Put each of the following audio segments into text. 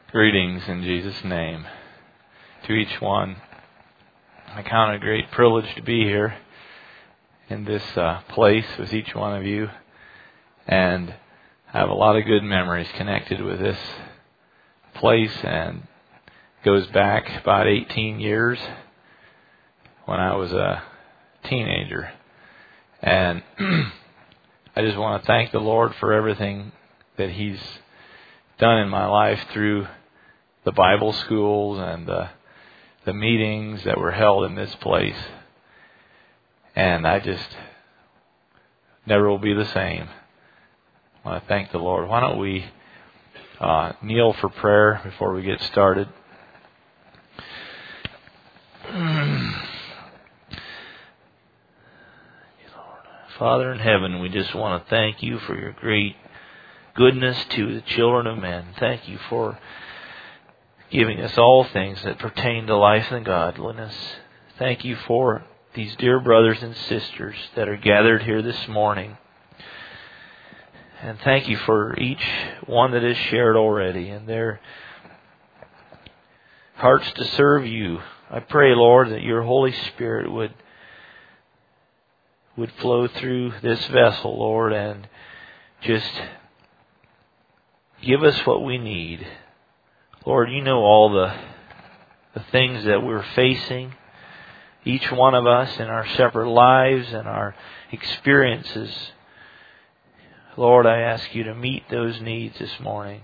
Greetings in Jesus' name to each one. I count it a great privilege to be here in this place with each one of you, and I have a lot of good memories connected with this place, and it goes back about 18 years when I was a teenager. And I just want to thank the Lord for everything that He's done in my life through the Bible schools and the meetings that were held in this place. And I just never will be the same. I want to thank the Lord. Why don't we kneel for prayer before we get started? Father in heaven, we just want to thank you for your great goodness to the children of men. Thank you for giving us all things that pertain to life and godliness. Thank you for these dear brothers and sisters that are gathered here this morning. And thank you for each one that is shared already and their hearts to serve you. I pray, Lord, that your Holy Spirit would flow through this vessel, Lord, and just give us what we need. Lord, you know all the things that we're facing, each one of us in our separate lives and our experiences. Lord, I ask you to meet those needs this morning.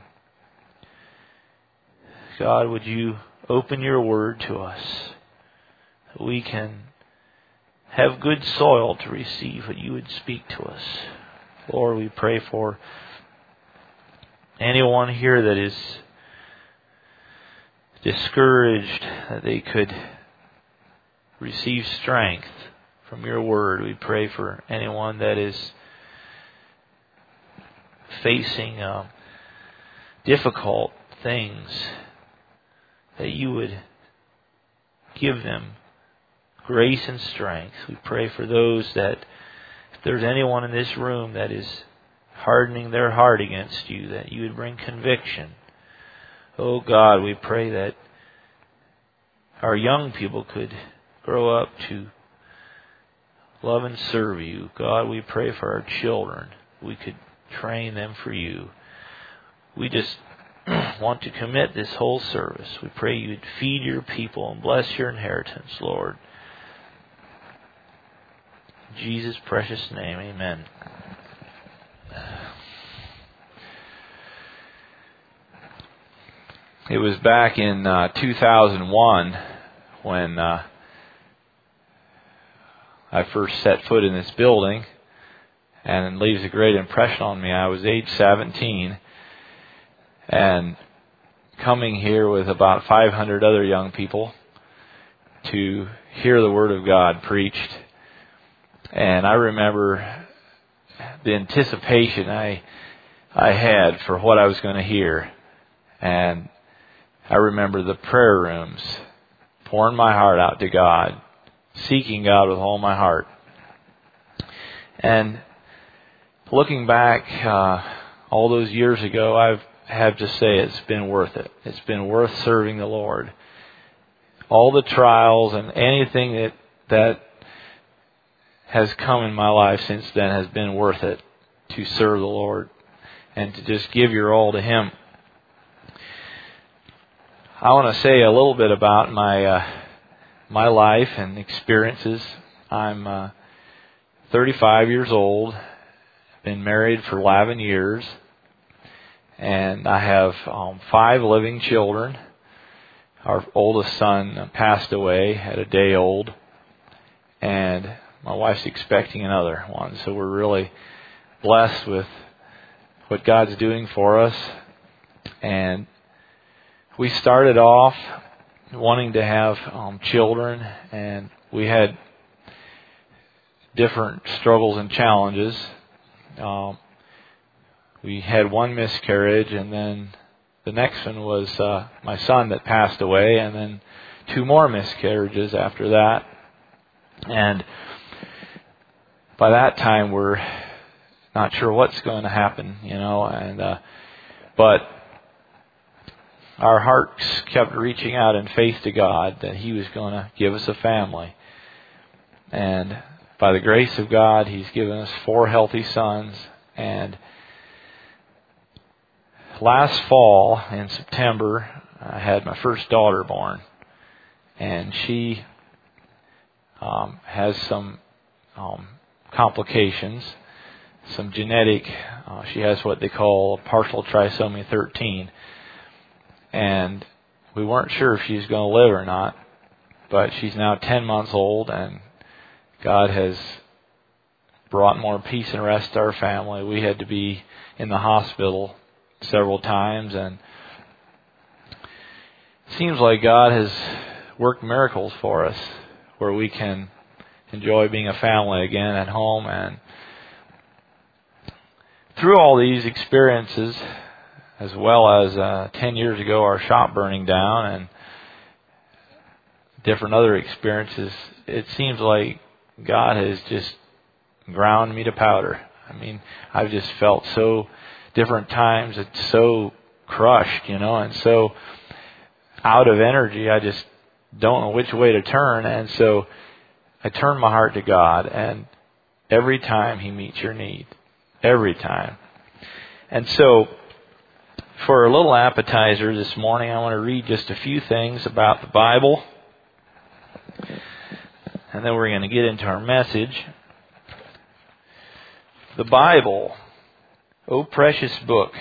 God, would you open your word to us that we can have good soil to receive what you would speak to us. Lord, we pray for anyone here that is discouraged, that they could receive strength from your word. We pray for anyone that is facing difficult things, that you would give them grace and strength. We pray for those that, if there's anyone in this room that is hardening their heart against you, that you would bring conviction. Oh God, we pray that our young people could grow up to love and serve you. God, we pray for our children. We could train them for you. We just want to commit this whole service. We pray you'd feed your people and bless your inheritance, Lord. In Jesus' precious name, amen. It was back in 2001 when I first set foot in this building, and it leaves a great impression on me. I was age 17, and coming here with about 500 other young people to hear the Word of God preached. And I remember the anticipation I had for what I was going to hear. And I remember the prayer rooms, pouring my heart out to God, seeking God with all my heart. And looking back all those years ago, I have to say it's been worth it. It's been worth serving the Lord. All the trials and anything that has come in my life since then has been worth it to serve the Lord and to just give your all to Him. I want to say a little bit about my life and experiences. I'm 35 years old, been married for 11 years, and I have 5 living children. Our oldest son passed away at a day old, and my wife's expecting another one. So we're really blessed with what God's doing for us. And we started off wanting to have children, and we had different struggles and challenges. We had one miscarriage, and then the next one was my son that passed away, and then 2 more miscarriages after that. And by that time, we're not sure what's going to happen, and but our hearts kept reaching out in faith to God that He was going to give us a family. And by the grace of God, He's given us 4 healthy sons. And last fall, in September, I had my first daughter born. And she has some complications, some genetic, she has what they call partial trisomy 13. And we weren't sure if she was going to live or not, but she's now 10 months old, and God has brought more peace and rest to our family. We had to be in the hospital several times, and it seems like God has worked miracles for us where we can enjoy being a family again at home. And through all these experiences, as well as 10 years ago our shop burning down and different other experiences, it seems like God has just ground me to powder. I mean, I've just felt so different times, it's so crushed, and so out of energy. I just don't know which way to turn. And so I turn my heart to God, and every time He meets your need. Every time. And so for a little appetizer this morning, I want to read just a few things about the Bible. And then we're going to get into our message. The Bible, O precious book.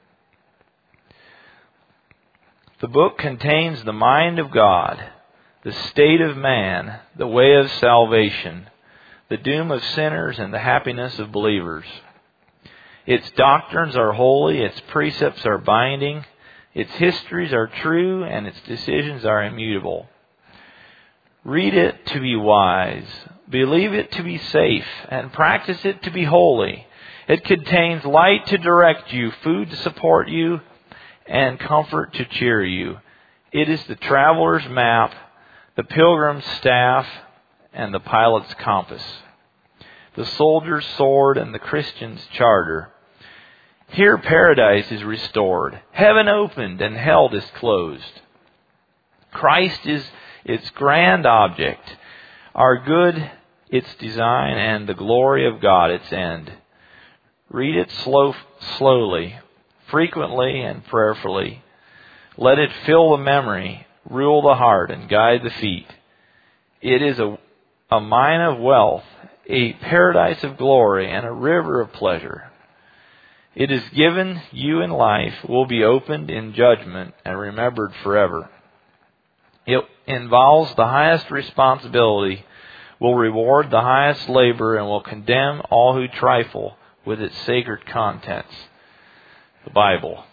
The book contains the mind of God, the state of man, the way of salvation, the doom of sinners, and the happiness of believers. Its doctrines are holy, its precepts are binding, its histories are true, and its decisions are immutable. Read it to be wise, believe it to be safe, and practice it to be holy. It contains light to direct you, food to support you, and comfort to cheer you. It is the traveler's map, the pilgrim's staff, and the pilot's compass, the soldier's sword, and the Christian's charter. Here paradise is restored, heaven opened, and hell disclosed. Christ is its grand object, our good its design, and the glory of God its end. Read it slowly, frequently, and prayerfully. Let it fill the memory, rule the heart, and guide the feet. It is a mine of wealth, a paradise of glory, and a river of pleasure. It is given you in life, will be opened in judgment, and remembered forever. It involves the highest responsibility, will reward the highest labor, and will condemn all who trifle with its sacred contents. The Bible.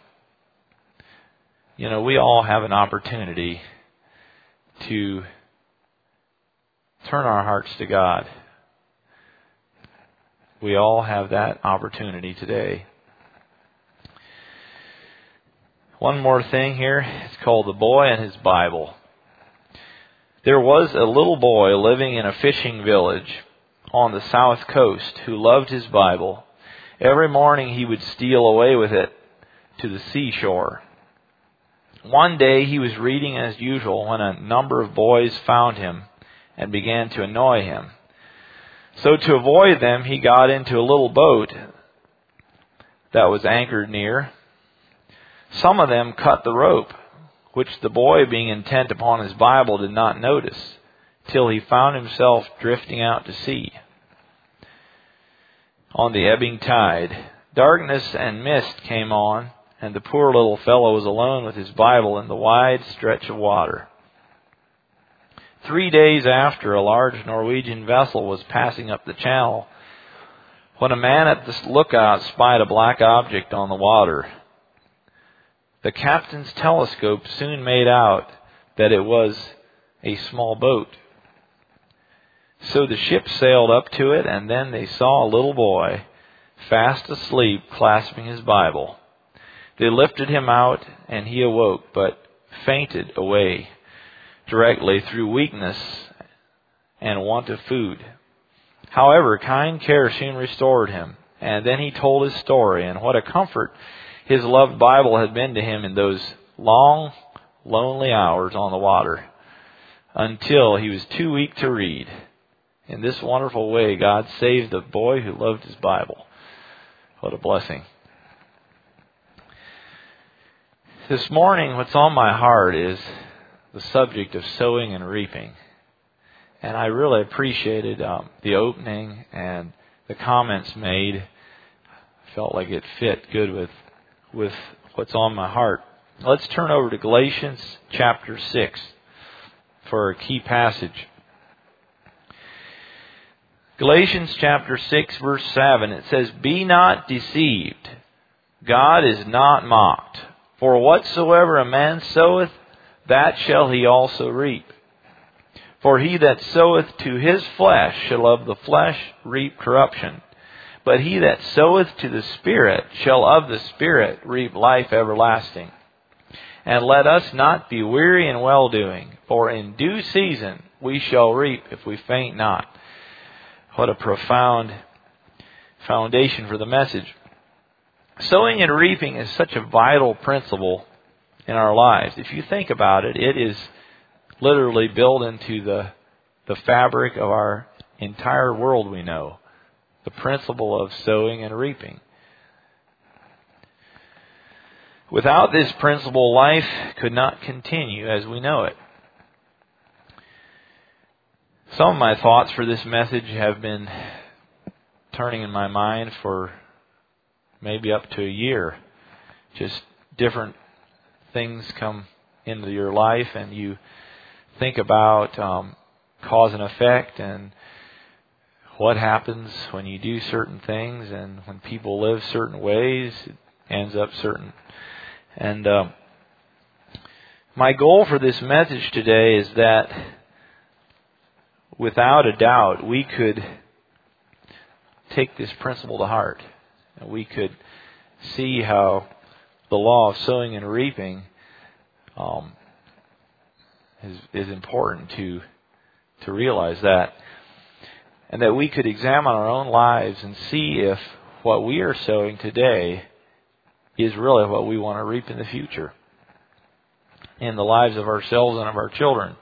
We all have an opportunity to turn our hearts to God. We all have that opportunity today. One more thing here. It's called The Boy and His Bible. There was a little boy living in a fishing village on the south coast who loved his Bible. Every morning he would steal away with it to the seashore. One day he was reading as usual when a number of boys found him and began to annoy him. So to avoid them, he got into a little boat that was anchored near. Some of them cut the rope, which the boy, being intent upon his Bible, did not notice, till he found himself drifting out to sea on the ebbing tide. Darkness and mist came on, and the poor little fellow was alone with his Bible in the wide stretch of water. 3 days after, a large Norwegian vessel was passing up the channel when a man at the lookout spied a black object on the water. The captain's telescope soon made out that it was a small boat. So the ship sailed up to it, and then they saw a little boy fast asleep, clasping his Bible. They lifted him out, and he awoke, but fainted away directly through weakness and want of food. However, kind care soon restored him, and then he told his story, and what a comfort his loved Bible had been to him in those long, lonely hours on the water until he was too weak to read. In this wonderful way, God saved the boy who loved his Bible. What a blessing. This morning, what's on my heart is the subject of sowing and reaping. And I really appreciated the opening and the comments made. I felt like it fit good with what's on my heart. Let's turn over to Galatians chapter 6 for a key passage. Galatians chapter 6 verse 7, it says, "Be not deceived, God is not mocked. For whatsoever a man soweth, that shall he also reap. For he that soweth to his flesh shall of the flesh reap corruption. But he that soweth to the Spirit shall of the Spirit reap life everlasting. And let us not be weary in well-doing, for in due season we shall reap if we faint not." What a profound foundation for the message. Sowing and reaping is such a vital principle in our lives. If you think about it, it is literally built into the fabric of our entire world we know. The principle of sowing and reaping. Without this principle, life could not continue as we know it. Some of my thoughts for this message have been turning in my mind for maybe up to a year. Just different things come into your life and you think about cause and effect and what happens when you do certain things and when people live certain ways, it ends up certain. And my goal for this message today is that without a doubt we could take this principle to heart. We could see how the law of sowing and reaping is important to realize that. And that we could examine our own lives and see if what we are sowing today is really what we want to reap in the future. In the lives of ourselves and of our children.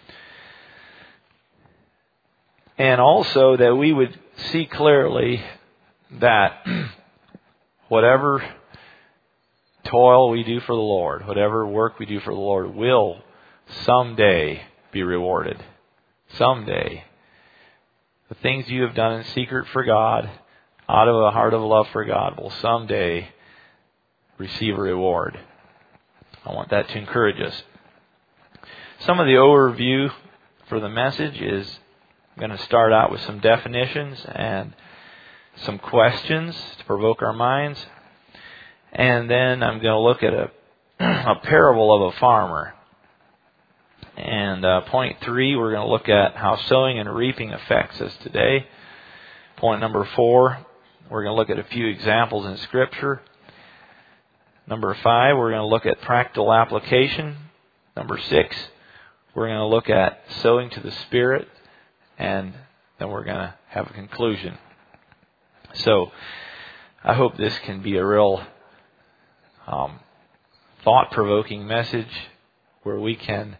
And also that we would see clearly that whatever toil we do for the Lord, whatever work we do for the Lord will someday be rewarded. Someday. The things you have done in secret for God, out of a heart of love for God, will someday receive a reward. I want that to encourage us. Some of the overview for the message is I'm going to start out with some definitions and some questions to provoke our minds. And then I'm going to look at a parable of a farmer. And point 3, we're going to look at how sowing and reaping affects us today. Point number 4, we're going to look at a few examples in Scripture. Number 5, we're going to look at practical application. Number 6, we're going to look at sowing to the Spirit. And then we're going to have a conclusion. So I hope this can be a real thought-provoking message where we're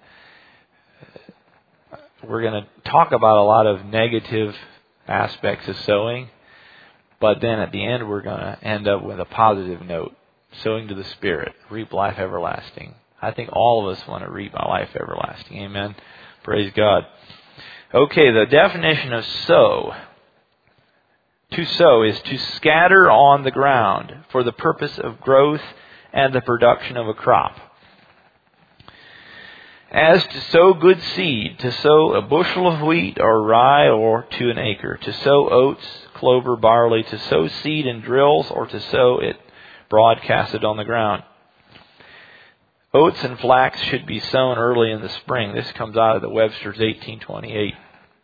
going to talk about a lot of negative aspects of sowing, but then at the end we're going to end up with a positive note. Sowing to the Spirit, reap life everlasting. I think all of us want to reap a life everlasting. Amen. Praise God. Okay, the definition of sow. To sow is to scatter on the ground for the purpose of growth and the production of a crop. As to sow good seed, to sow a bushel of wheat or rye or to an acre, to sow oats, clover, barley, to sow seed in drills or to sow it broadcasted on the ground. Oats and flax should be sown early in the spring. This comes out of the Webster's 1828.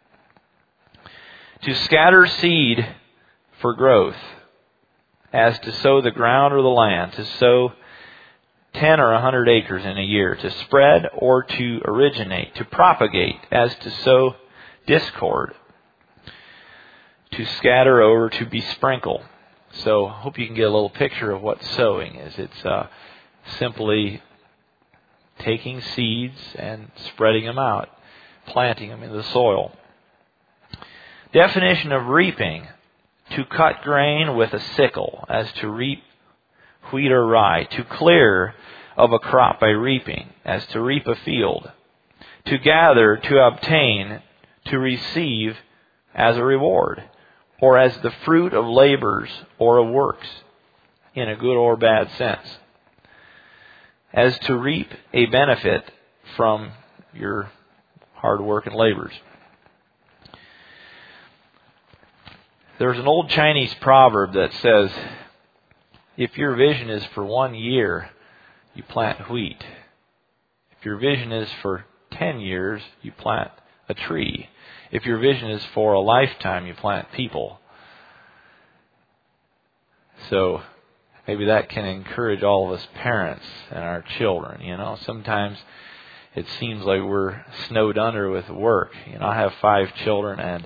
To scatter seed for growth, as to sow the ground or the land, to sow 10 or 100 acres in a year, to spread or to originate, to propagate, as to sow discord, to scatter over, to besprinkle. So I hope you can get a little picture of what sowing is. It's simply taking seeds and spreading them out, planting them in the soil. Definition of reaping: to cut grain with a sickle, as to reap wheat or rye, to clear of a crop by reaping, as to reap a field, to gather, to obtain, to receive as a reward, or as the fruit of labors or of works, in a good or bad sense, as to reap a benefit from your hard work and labors. There's an old Chinese proverb that says, if your vision is for 1 year, you plant wheat. If your vision is for 10 years, you plant a tree. If your vision is for a lifetime, you plant people. So maybe that can encourage all of us parents and our children. Sometimes it seems like we're snowed under with work. I have 5 children, and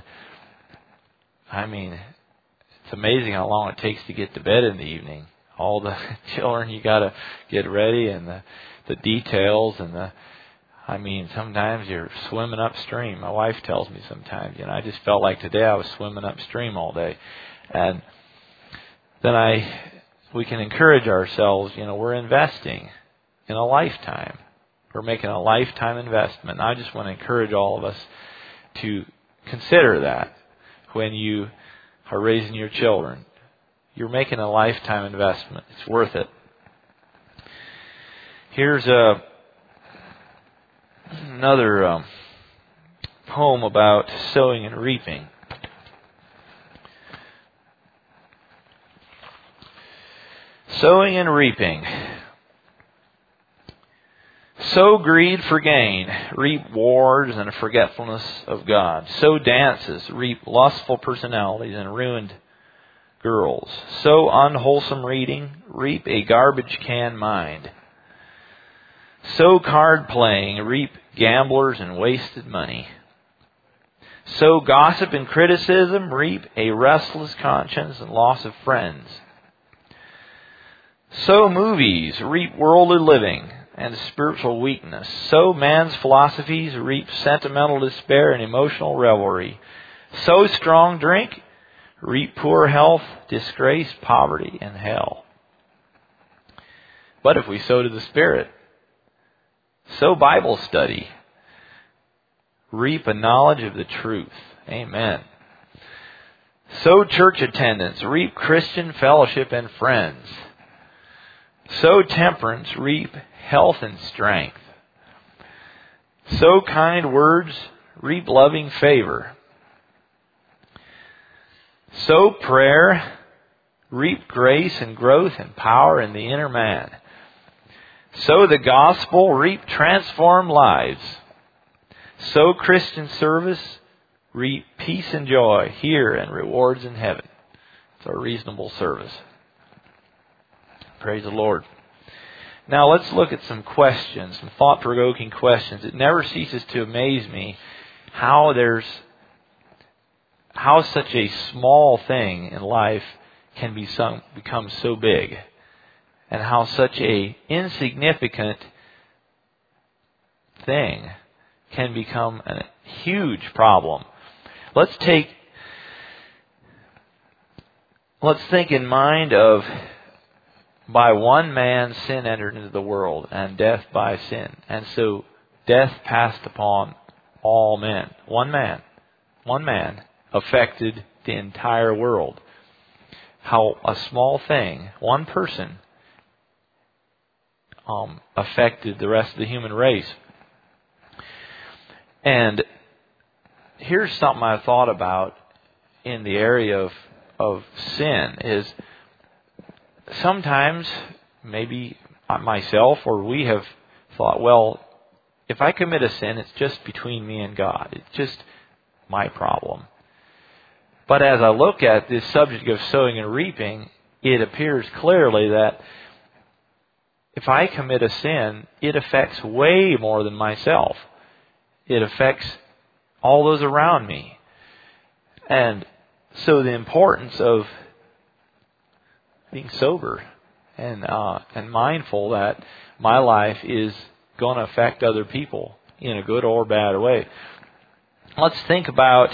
it's amazing how long it takes to get to bed in the evening. All the children, you got to get ready, and the details, and sometimes you're swimming upstream. My wife tells me sometimes, I just felt like today I was swimming upstream all day. And then we can encourage ourselves, we're investing in a lifetime. We're making a lifetime investment. And I just want to encourage all of us to consider that when you are raising your children. You're making a lifetime investment. It's worth it. Here's another poem about sowing and reaping. Sowing and reaping. Sow greed for gain, reap wars and a forgetfulness of God. Sow dances, reap lustful personalities and ruined girls. Sow unwholesome reading, reap a garbage can mind. Sow card playing, reap gamblers and wasted money. Sow gossip and criticism, reap a restless conscience and loss of friends. Sow movies, reap worldly living and spiritual weakness. Sow man's philosophies, reap sentimental despair and emotional revelry. Sow strong drink, reap poor health, disgrace, poverty, and hell. But if we sow to the Spirit, sow Bible study, reap a knowledge of the truth. Amen. Sow church attendance, reap Christian fellowship and friends. Sow temperance, reap health and strength. Sow kind words, reap loving favor. Sow prayer, reap grace and growth and power in the inner man. Sow the gospel, reap transformed lives. Sow Christian service, reap peace and joy here and rewards in heaven. It's a reasonable service. Praise the Lord. Now let's look at some questions, some thought-provoking questions. It never ceases to amaze me how such a small thing in life can become so big, and how such a insignificant thing can become a huge problem. Let's think in mind of, by one man sin entered into the world, and death by sin. And so death passed upon all men. One man affected the entire world. How a small thing, one person, affected the rest of the human race. And here's something I thought about in the area of sin is, sometimes maybe myself or we have thought, well, if I commit a sin, it's just between me and God. It's just my problem. But as I look at this subject of sowing and reaping, it appears clearly that if I commit a sin, it affects way more than myself. It affects all those around me. And so the importance of being sober and mindful that my life is going to affect other people in a good or bad way. Let's think about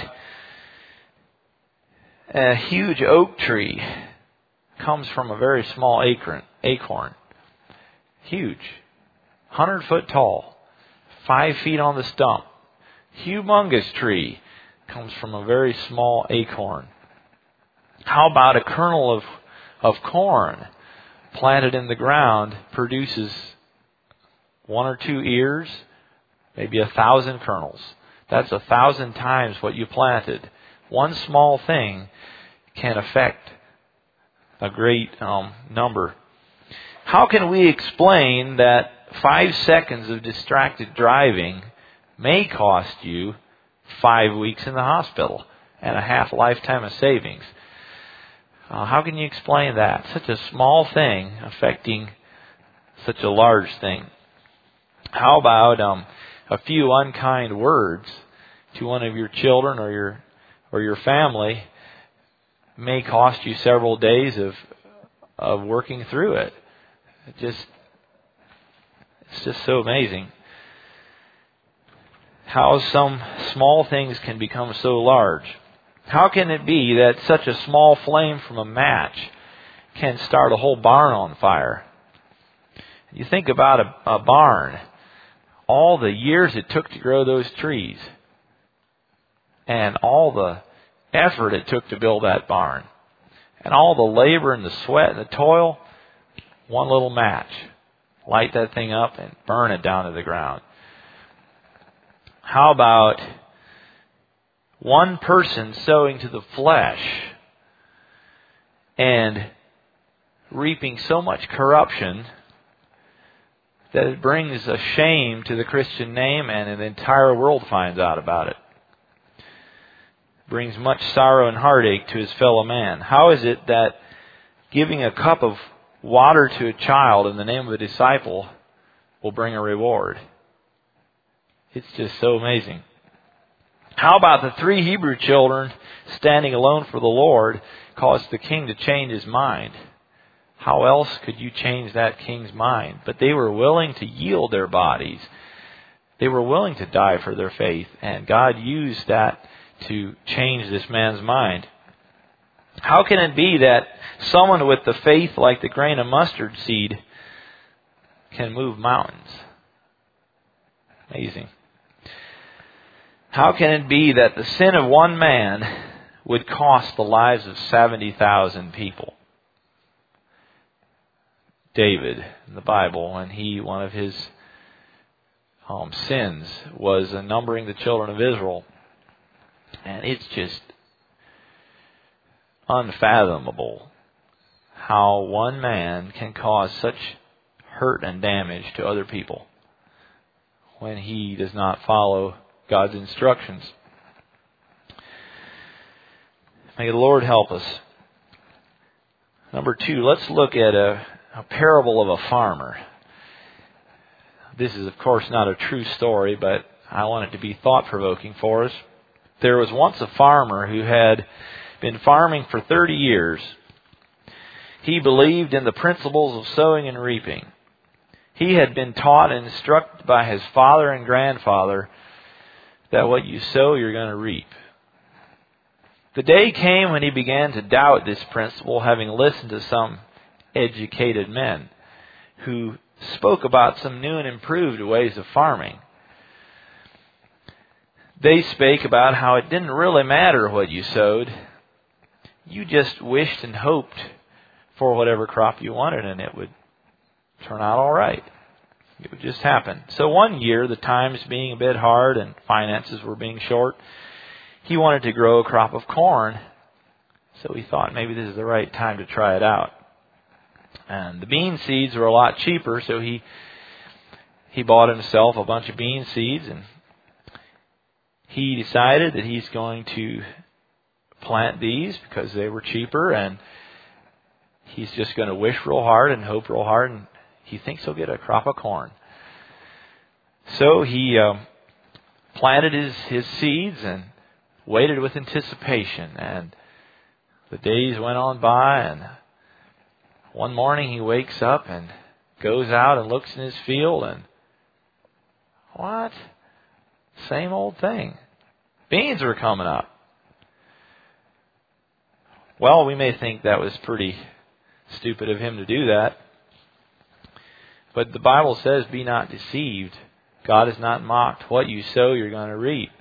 a huge oak tree comes from a very small acorn. Huge. 100 foot tall. 5 feet on the stump. Humongous tree comes from a very small acorn. How about a kernel of corn planted in the ground produces 1 or 2 ears, maybe 1,000 kernels. That's 1,000 times what you planted. One small thing can affect a great number. How can we explain that 5 seconds of distracted driving may cost you 5 weeks in the hospital and a half lifetime of savings? How can you explain that? Such a small thing affecting such a large thing. How about a few unkind words to one of your children or your family may cost you several days of working through it. It's just so amazing how some small things can become so large. How can it be that such a small flame from a match can start a whole barn on fire? You think about a barn, all the years it took to grow those trees, and all the effort it took to build that barn, and all the labor and the sweat and the toil, one little match. Light that thing up and burn it down to the ground. How about one person sowing to the flesh and reaping so much corruption that it brings a shame to the Christian name and the entire world finds out about it? Brings much sorrow and heartache to his fellow man. How is it that giving a cup of water to a child in the name of a disciple will bring a reward? It's just so amazing. How about the 3 Hebrew children standing alone for the Lord caused the king to change his mind? How else could you change that king's mind? But they were willing to yield their bodies. They were willing to die for their faith, and God used that to change this man's mind. How can it be that someone with the faith like the grain of mustard seed can move mountains? Amazing. How can it be that the sin of one man would cost the lives of 70,000 people? David, in the Bible, and one of his sins was numbering the children of Israel. And it's just unfathomable how one man can cause such hurt and damage to other people when he does not follow God's instructions. May the Lord help us. Number 2, let's look at a parable of a farmer. This is, of course, not a true story, but I want it to be thought-provoking for us. There was once a farmer who had been farming for 30 years. He believed in the principles of sowing and reaping. He had been taught and instructed by his father and grandfather that what you sow, you're going to reap. The day came when he began to doubt this principle, having listened to some educated men who spoke about some new and improved ways of farming. They spake about how it didn't really matter what you sowed. You just wished and hoped for whatever crop you wanted, and it would turn out all right. It would just happen. So one year, the times being a bit hard and finances were being short, he wanted to grow a crop of corn. So he thought maybe this is the right time to try it out. And the bean seeds were a lot cheaper, so he bought himself a bunch of bean seeds, and he decided that he's going to plant these because they were cheaper, and he's just going to wish real hard and hope real hard, and he thinks he'll get a crop of corn. So he planted his seeds and waited with anticipation, and the days went on by, and one morning he wakes up and goes out and looks in his field, and What? Same old thing. Beans are coming up. Well, we may think that was pretty stupid of him to do that. But the Bible says, be not deceived. God is not mocked. What you sow, you're going to reap.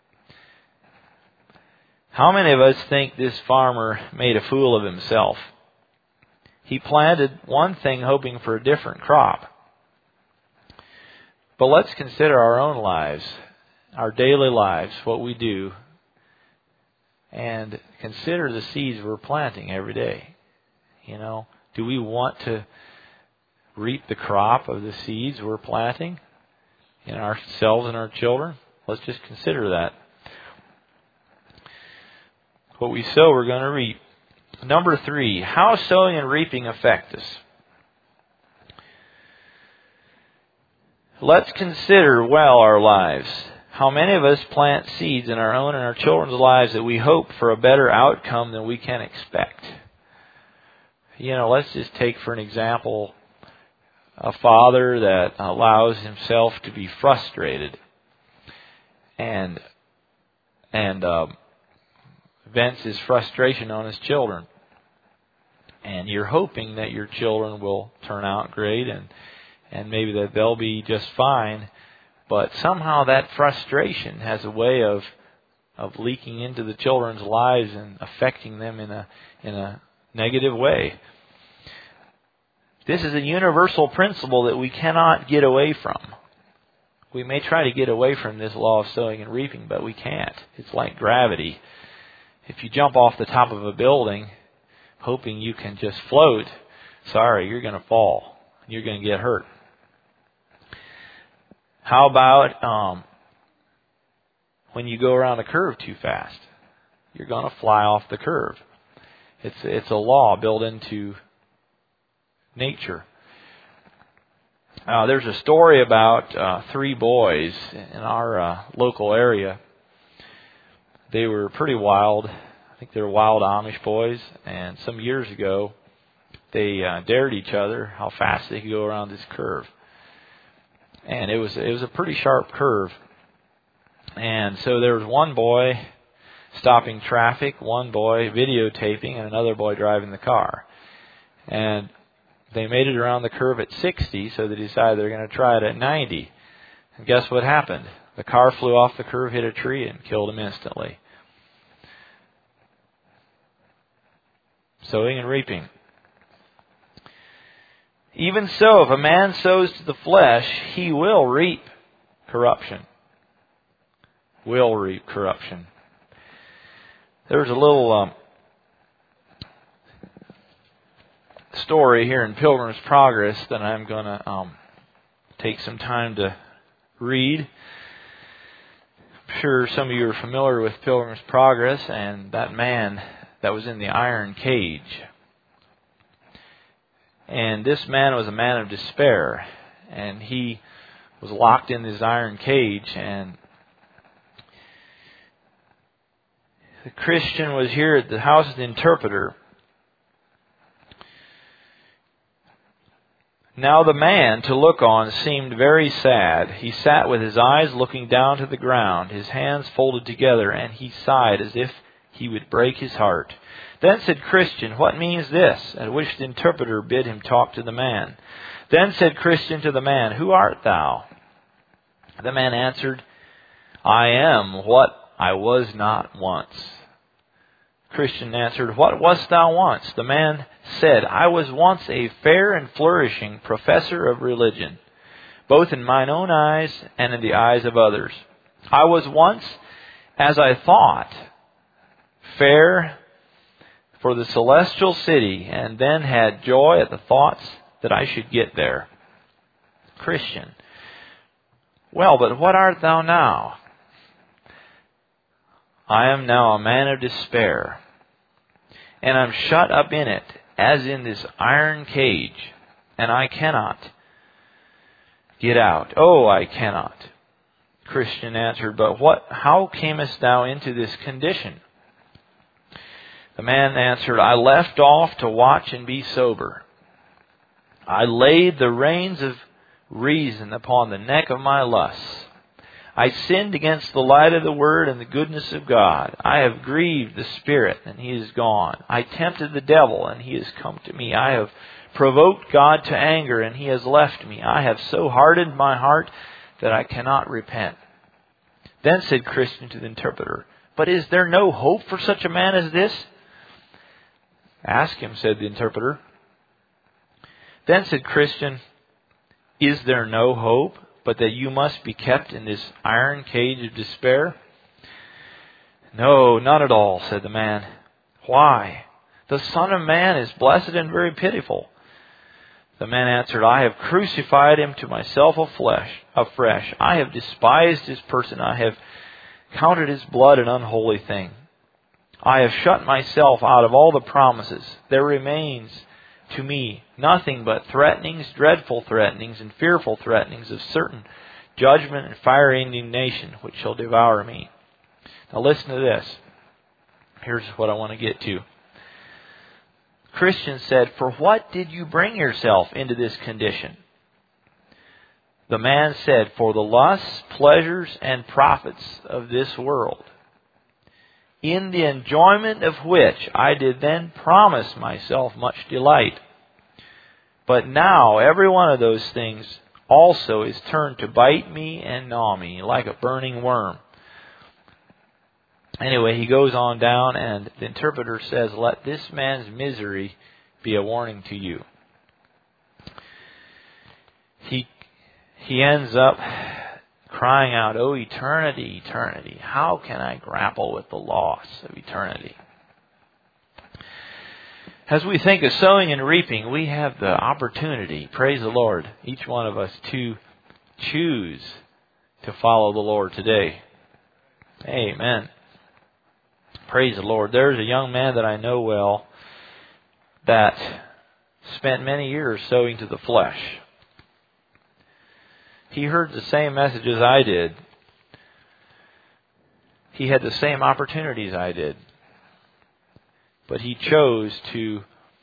How many of us think this farmer made a fool of himself? He planted one thing hoping for a different crop. But let's consider our own lives, our daily lives, what we do, and consider the seeds we're planting every day. You know, do we want to reap the crop of the seeds we're planting in ourselves and our children? Let's just consider that. What we sow, we're going to reap. Number 3, how sowing and reaping affect us. Let's consider well our lives. How many of us plant seeds in our own and our children's lives that we hope for a better outcome than we can expect? You know, let's just take for an example a father that allows himself to be frustrated and vents his frustration on his children. And you're hoping that your children will turn out great and maybe that they'll be just fine. But somehow that frustration has a way of leaking into the children's lives and affecting them in a negative way. This is a universal principle that we cannot get away from. We may try to get away from this law of sowing and reaping, but we can't. It's like gravity. If you jump off the top of a building hoping you can just float, sorry, you're going to fall. You're going to get hurt. How about when you go around a curve too fast? You're going to fly off the curve. It's a law built into nature. There's a story about 3 boys in our local area. They were pretty wild. I think they were wild Amish boys. And some years ago, they dared each other how fast they could go around this curve. And it was a pretty sharp curve. And so there was one boy stopping traffic, one boy videotaping, and another boy driving the car. And they made it around the curve at 60, so they decided they're going to try it at 90. And guess what happened? The car flew off the curve, hit a tree, and killed him instantly. Sowing and reaping. Even so, if a man sows to the flesh, he will reap corruption. Will reap corruption. There's a little story here in Pilgrim's Progress that I'm going to take some time to read. I'm sure some of you are familiar with Pilgrim's Progress and that man that was in the iron cage. And this man was a man of despair, and he was locked in this iron cage, and the Christian was here at the house of the interpreter. Now the man, to look on, seemed very sad. He sat with his eyes looking down to the ground, his hands folded together, and he sighed as if he would break his heart. Then said Christian, "What means this?" At which the interpreter bid him talk to the man. Then said Christian to the man, "Who art thou?" The man answered, "I am what I was not once." Christian answered, "What wast thou once?" The man said, "I was once a fair and flourishing professor of religion, both in mine own eyes and in the eyes of others. I was once, as I thought, fair for the celestial city, and then had joy at the thoughts that I should get there." Christian: "Well, but what art thou now?" "I am now a man of despair, and I'm shut up in it, as in this iron cage, and I cannot get out. Oh, I cannot." Christian answered, "But how camest thou into this condition?" The man answered, "I left off to watch and be sober. I laid the reins of reason upon the neck of my lusts, I sinned against the light of the Word and the goodness of God. I have grieved the Spirit, and He is gone. I tempted the devil, and he has come to me. I have provoked God to anger, and He has left me. I have so hardened my heart that I cannot repent. Then said Christian to the interpreter, But is there no hope for such a man as this? Ask him, said the interpreter. Then said Christian, Is there no hope, but that you must be kept in this iron cage of despair? No, not at all, said the man. Why? The Son of Man is blessed and very pitiful. The man answered, I have crucified Him to myself afresh. I have despised His person. I have counted His blood an unholy thing. I have shut myself out of all the promises. There remains to me nothing but threatenings, dreadful threatenings, and fearful threatenings of certain judgment and fiery indignation which shall devour me. Now listen to this. Here's what I want to get to. Christian said, For what did you bring yourself into this condition? The man said, For the lusts, pleasures, and profits of this world, in the enjoyment of which I did then promise myself much delight. But now every one of those things also is turned to bite me and gnaw me like a burning worm. Anyway, he goes on down, and the interpreter says, Let this man's misery be a warning to you. He ends up crying out, Oh, eternity, eternity, how can I grapple with the loss of eternity? As we think of sowing and reaping, we have the opportunity, praise the Lord, each one of us, to choose to follow the Lord today. Amen. Praise the Lord. There's a young man that I know well that spent many years sowing to the flesh. He heard the same message as I did. He had the same opportunities I did. But he chose to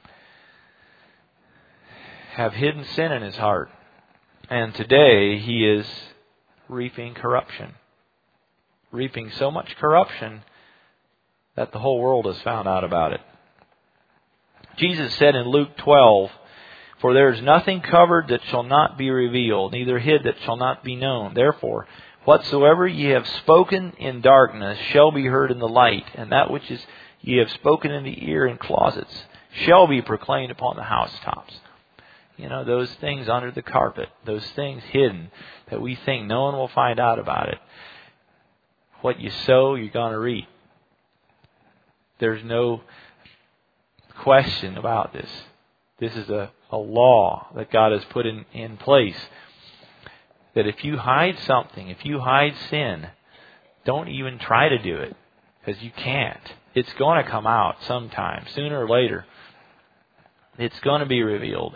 have hidden sin in his heart. And today he is reaping corruption. Reaping so much corruption that the whole world has found out about it. Jesus said in Luke 12, For there is nothing covered that shall not be revealed, neither hid that shall not be known. Therefore, whatsoever ye have spoken in darkness shall be heard in the light, and that which is ye have spoken in the ear in closets shall be proclaimed upon the housetops. You know, those things under the carpet, those things hidden that we think no one will find out about it. What you sow, you're going to reap. There's no question about this. This is a law that God has put in place. That if you hide something, if you hide sin, don't even try to do it. Because you can't. It's going to come out sometime, sooner or later. It's going to be revealed.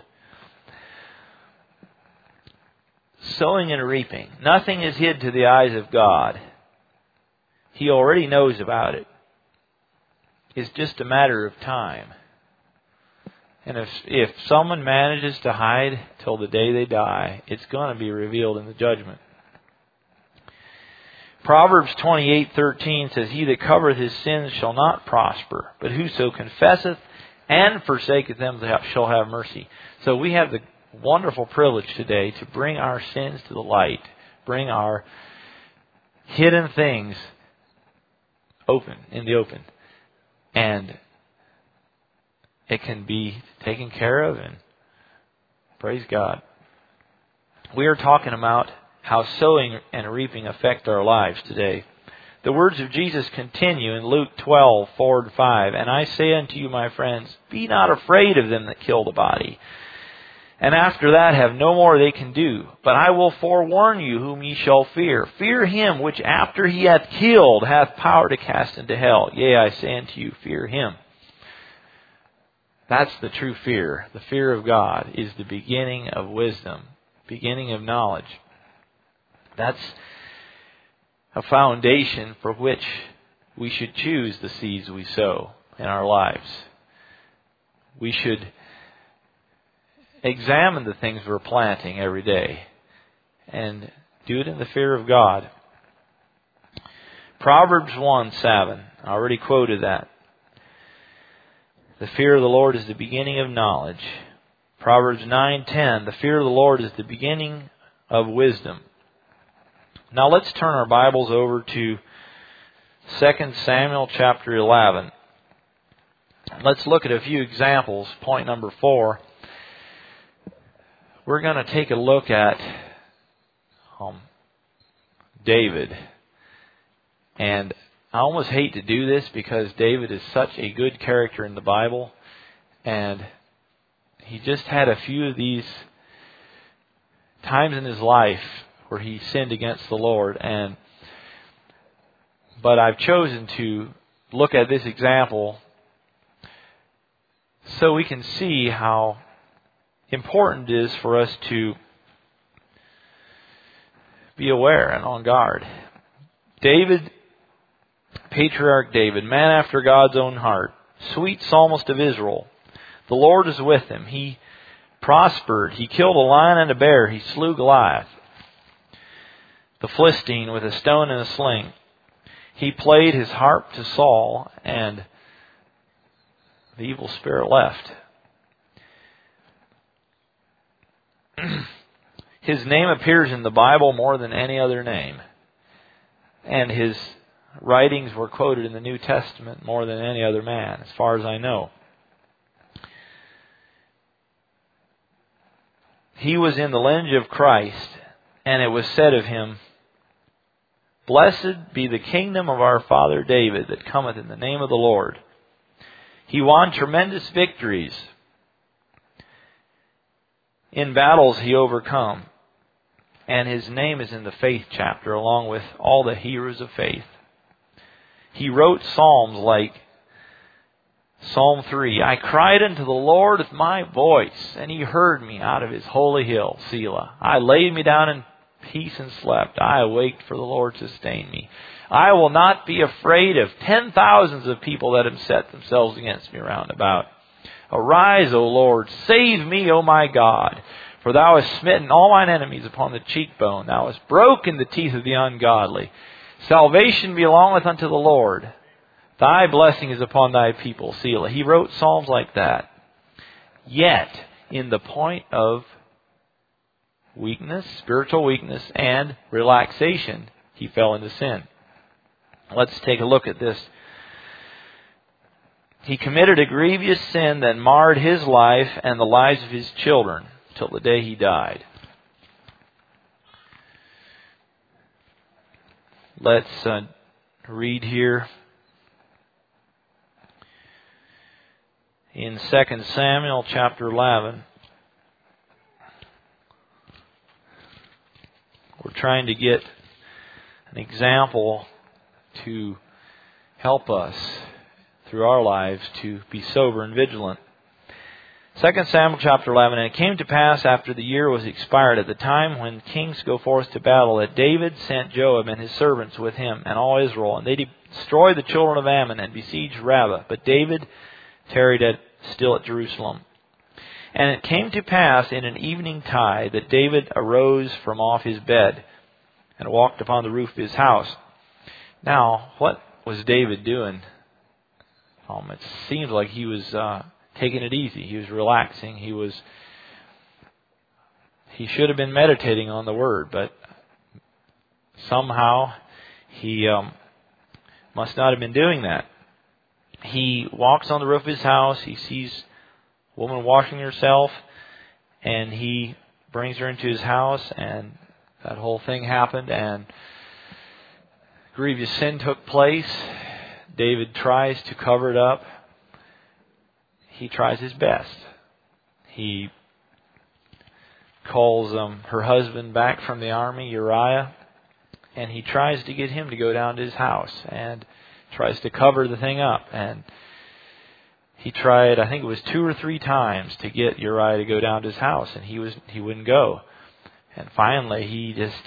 Sowing and reaping. Nothing is hid to the eyes of God. He already knows about it. It's just a matter of time. And if someone manages to hide till the day they die, it's going to be revealed in the judgment. Proverbs 28:13 says, He that covereth his sins shall not prosper, but whoso confesseth and forsaketh them shall have mercy. So we have the wonderful privilege today to bring our sins to the light, bring our hidden things in the open. And it can be taken care of, and praise God. We are talking about how sowing and reaping affect our lives today. The words of Jesus continue in Luke 12:4-5. And I say unto you, my friends, be not afraid of them that kill the body, and after that have no more they can do. But I will forewarn you whom ye shall fear. Fear him which after he hath killed hath power to cast into hell. Yea, I say unto you, fear him. That's the true fear. The fear of God is the beginning of wisdom, beginning of knowledge. That's a foundation for which we should choose the seeds we sow in our lives. We should examine the things we're planting every day and do it in the fear of God. Proverbs 1:7. I already quoted that. The fear of the Lord is the beginning of knowledge. Proverbs 9:10. The fear of the Lord is the beginning of wisdom. Now let's turn our Bibles over to 2 Samuel chapter 11. Let's look at a few examples. Point number 4. We're going to take a look at David. And I almost hate to do this because David is such a good character in the Bible. And he just had a few of these times in his life where he sinned against the Lord. But I've chosen to look at this example so we can see how important it is for us to be aware and on guard. David, patriarch David, man after God's own heart, sweet psalmist of Israel. The Lord is with him. He prospered. He killed a lion and a bear. He slew Goliath, the Philistine, with a stone and a sling. He played his harp to Saul, and the evil spirit left. His name appears in the Bible more than any other name. And his writings were quoted in the New Testament more than any other man, as far as I know. He was in the lineage of Christ, and it was said of him, Blessed be the kingdom of our father David that cometh in the name of the Lord. He won tremendous victories. In battles he overcome. And his name is in the faith chapter along with all the heroes of faith. He wrote psalms like Psalm 3. I cried unto the Lord with my voice, and he heard me out of his holy hill, Selah. I laid me down in peace and slept. I awaked, for the Lord sustained me. I will not be afraid of 10,000s of people that have set themselves against me round about. Arise, O Lord, save me, O my God. For thou hast smitten all mine enemies upon the cheekbone. Thou hast broken the teeth of the ungodly. Salvation belongeth unto the Lord. Thy blessing is upon thy people, Selah. He wrote psalms like that. Yet, in the point of weakness, spiritual weakness, and relaxation, he fell into sin. Let's take a look at this. He committed a grievous sin that marred his life and the lives of his children till the day he died. Let's read here in 2 Samuel chapter 11. We're trying to get an example to help us through our lives to be sober and vigilant. 2 Samuel chapter 11, And it came to pass after the year was expired, at the time when kings go forth to battle, that David sent Joab and his servants with him and all Israel, and they destroyed the children of Ammon and besieged Rabbah. But David tarried still at Jerusalem. And it came to pass in an evening tide that David arose from off his bed and walked upon the roof of his house. Now, what was David doing? It seems like he was taking it easy. He was relaxing. He should have been meditating on the Word, but somehow he must not have been doing that. He walks on the roof of his house. He sees a woman washing herself, and he brings her into his house, and that whole thing happened, and grievous sin took place. David tries to cover it up. He tries his best. He calls her husband back from the army, Uriah, and he tries to get him to go down to his house and tries to cover the thing up. And he tried, I think it was 2 or 3 times, to get Uriah to go down to his house, and he wouldn't go. And finally, he just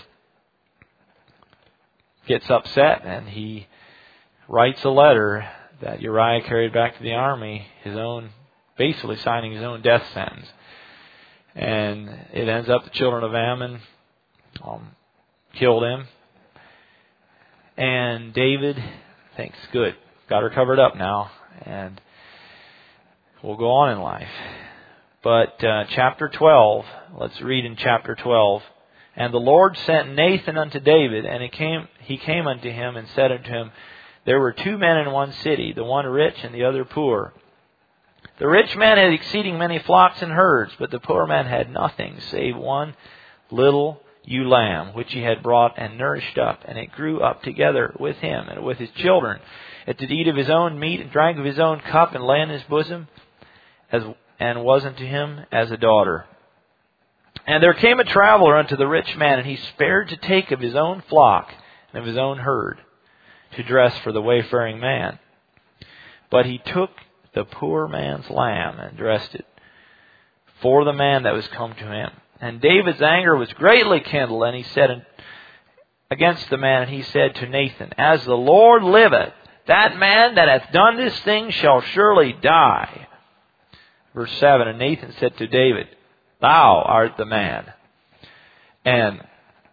gets upset, and he writes a letter that Uriah carried back to the army, basically signing his own death sentence. And it ends up the children of Ammon killed him. And David thinks, good, got her covered up now, and we'll go on in life. But chapter 12, let's read in chapter 12. And the Lord sent Nathan unto David, and he came unto him and said unto him, there were 2 men in one city, the one rich and the other poor. The rich man had exceeding many flocks and herds, but the poor man had nothing save one little ewe lamb, which he had brought and nourished up, and it grew up together with him and with his children. It did eat of his own meat and drank of his own cup and lay in his bosom, and was unto him as a daughter. And there came a traveler unto the rich man, and he spared to take of his own flock and of his own herd to dress for the wayfaring man. But he took the poor man's lamb and dressed it for the man that was come to him. And David's anger was greatly kindled, and he said against the man, and he said to Nathan, as the Lord liveth, that man that hath done this thing shall surely die. Verse 7, and Nathan said to David, thou art the man. And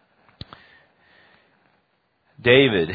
David,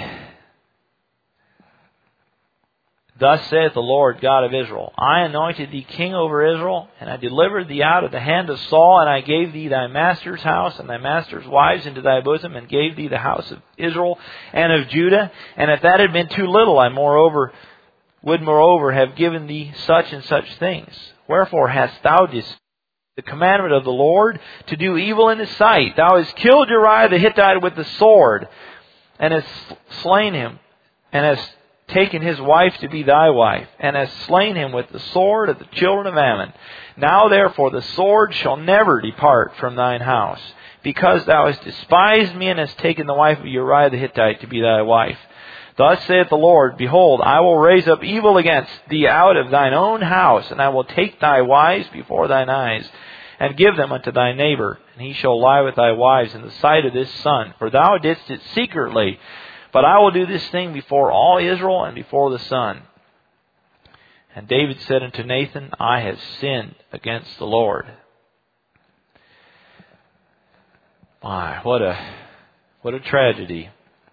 thus saith the Lord God of Israel, I anointed thee king over Israel, and I delivered thee out of the hand of Saul, and I gave thee thy master's house and thy master's wives into thy bosom, and gave thee the house of Israel and of Judah. And if that had been too little, I would moreover have given thee such and such things. Wherefore hast thou the commandment of the Lord to do evil in his sight? Thou hast killed Uriah the Hittite with the sword, and hast slain him, and hast taken his wife to be thy wife, and hast slain him with the sword of the children of Ammon. Now therefore the sword shall never depart from thine house, because thou hast despised me, and hast taken the wife of Uriah the Hittite to be thy wife. Thus saith the Lord, behold, I will raise up evil against thee out of thine own house, and I will take thy wives before thine eyes, and give them unto thy neighbor, and he shall lie with thy wives in the sight of this sun. For thou didst it secretly, but I will do this thing before all Israel and before the sun. And David said unto Nathan, I have sinned against the Lord. My, what a tragedy.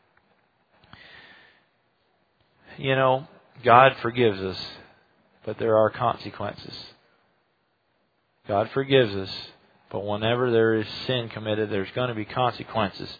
You know, God forgives us, but there are consequences. God forgives us, but whenever there is sin committed, there's going to be consequences.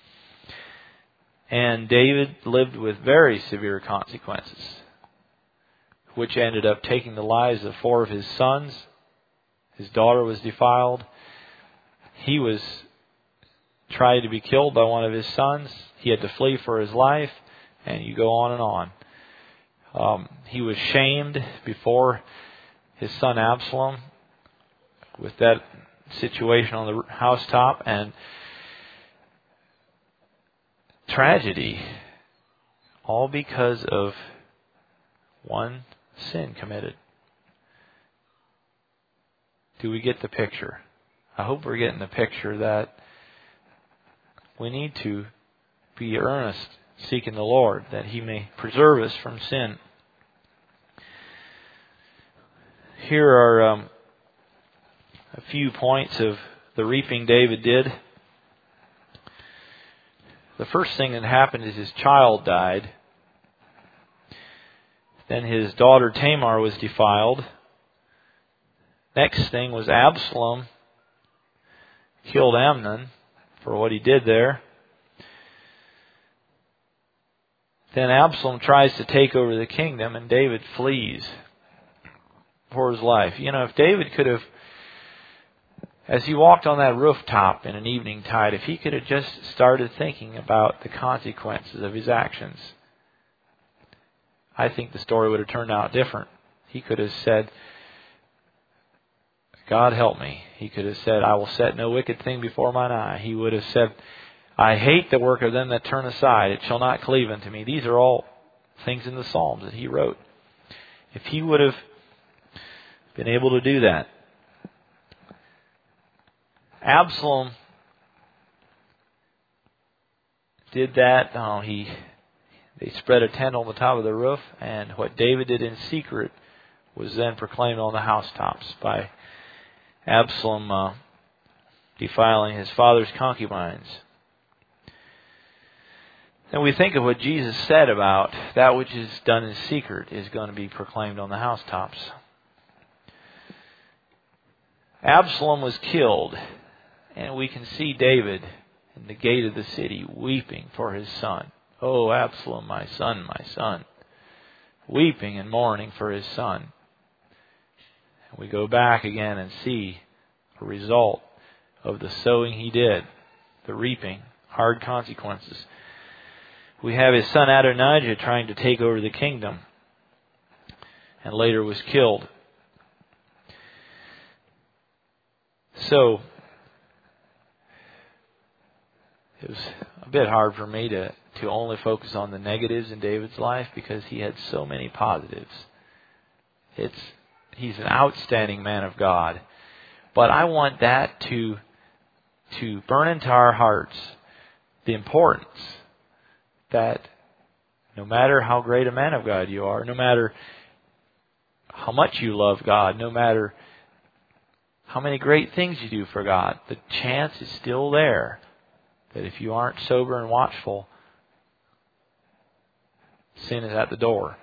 And David lived with very severe consequences, which ended up taking the lives of 4 of his sons. His daughter was defiled. He was tried to be killed by one of his sons. He had to flee for his life, and you go on and on. He was shamed before his son Absalom with that situation on the housetop, and tragedy, all because of one sin committed. Do we get the picture? I hope we're getting the picture that we need to be earnest, seeking the Lord, that He may preserve us from sin. Here are a few points of the reaping David did. The first thing that happened is his child died. Then his daughter Tamar was defiled. Next thing was Absalom killed Amnon for what he did there. Then Absalom tries to take over the kingdom, and David flees for his life. You know, if David could have, as he walked on that rooftop in an evening tide, if he could have just started thinking about the consequences of his actions, I think the story would have turned out different. He could have said, God help me. He could have said, I will set no wicked thing before mine eye. He would have said, I hate the work of them that turn aside. It shall not cleave unto me. These are all things in the Psalms that he wrote. If he would have been able to do that. Absalom did that. They spread a tent on the top of the roof, and what David did in secret was then proclaimed on the housetops by Absalom defiling his father's concubines. And we think of what Jesus said about that which is done in secret is going to be proclaimed on the housetops. Absalom was killed, and we can see David in the gate of the city weeping for his son. Oh, Absalom, my son, my son. Weeping and mourning for his son. And we go back again and see a result of the sowing he did, the reaping, hard consequences. We have his son Adonijah trying to take over the kingdom, and later was killed. So, it was a bit hard for me to only focus on the negatives in David's life because he had so many positives. He's an outstanding man of God. But I want that to burn into our hearts the importance that no matter how great a man of God you are, no matter how much you love God, no matter how many great things you do for God, the chance is still there that if you aren't sober and watchful, sin is at the door.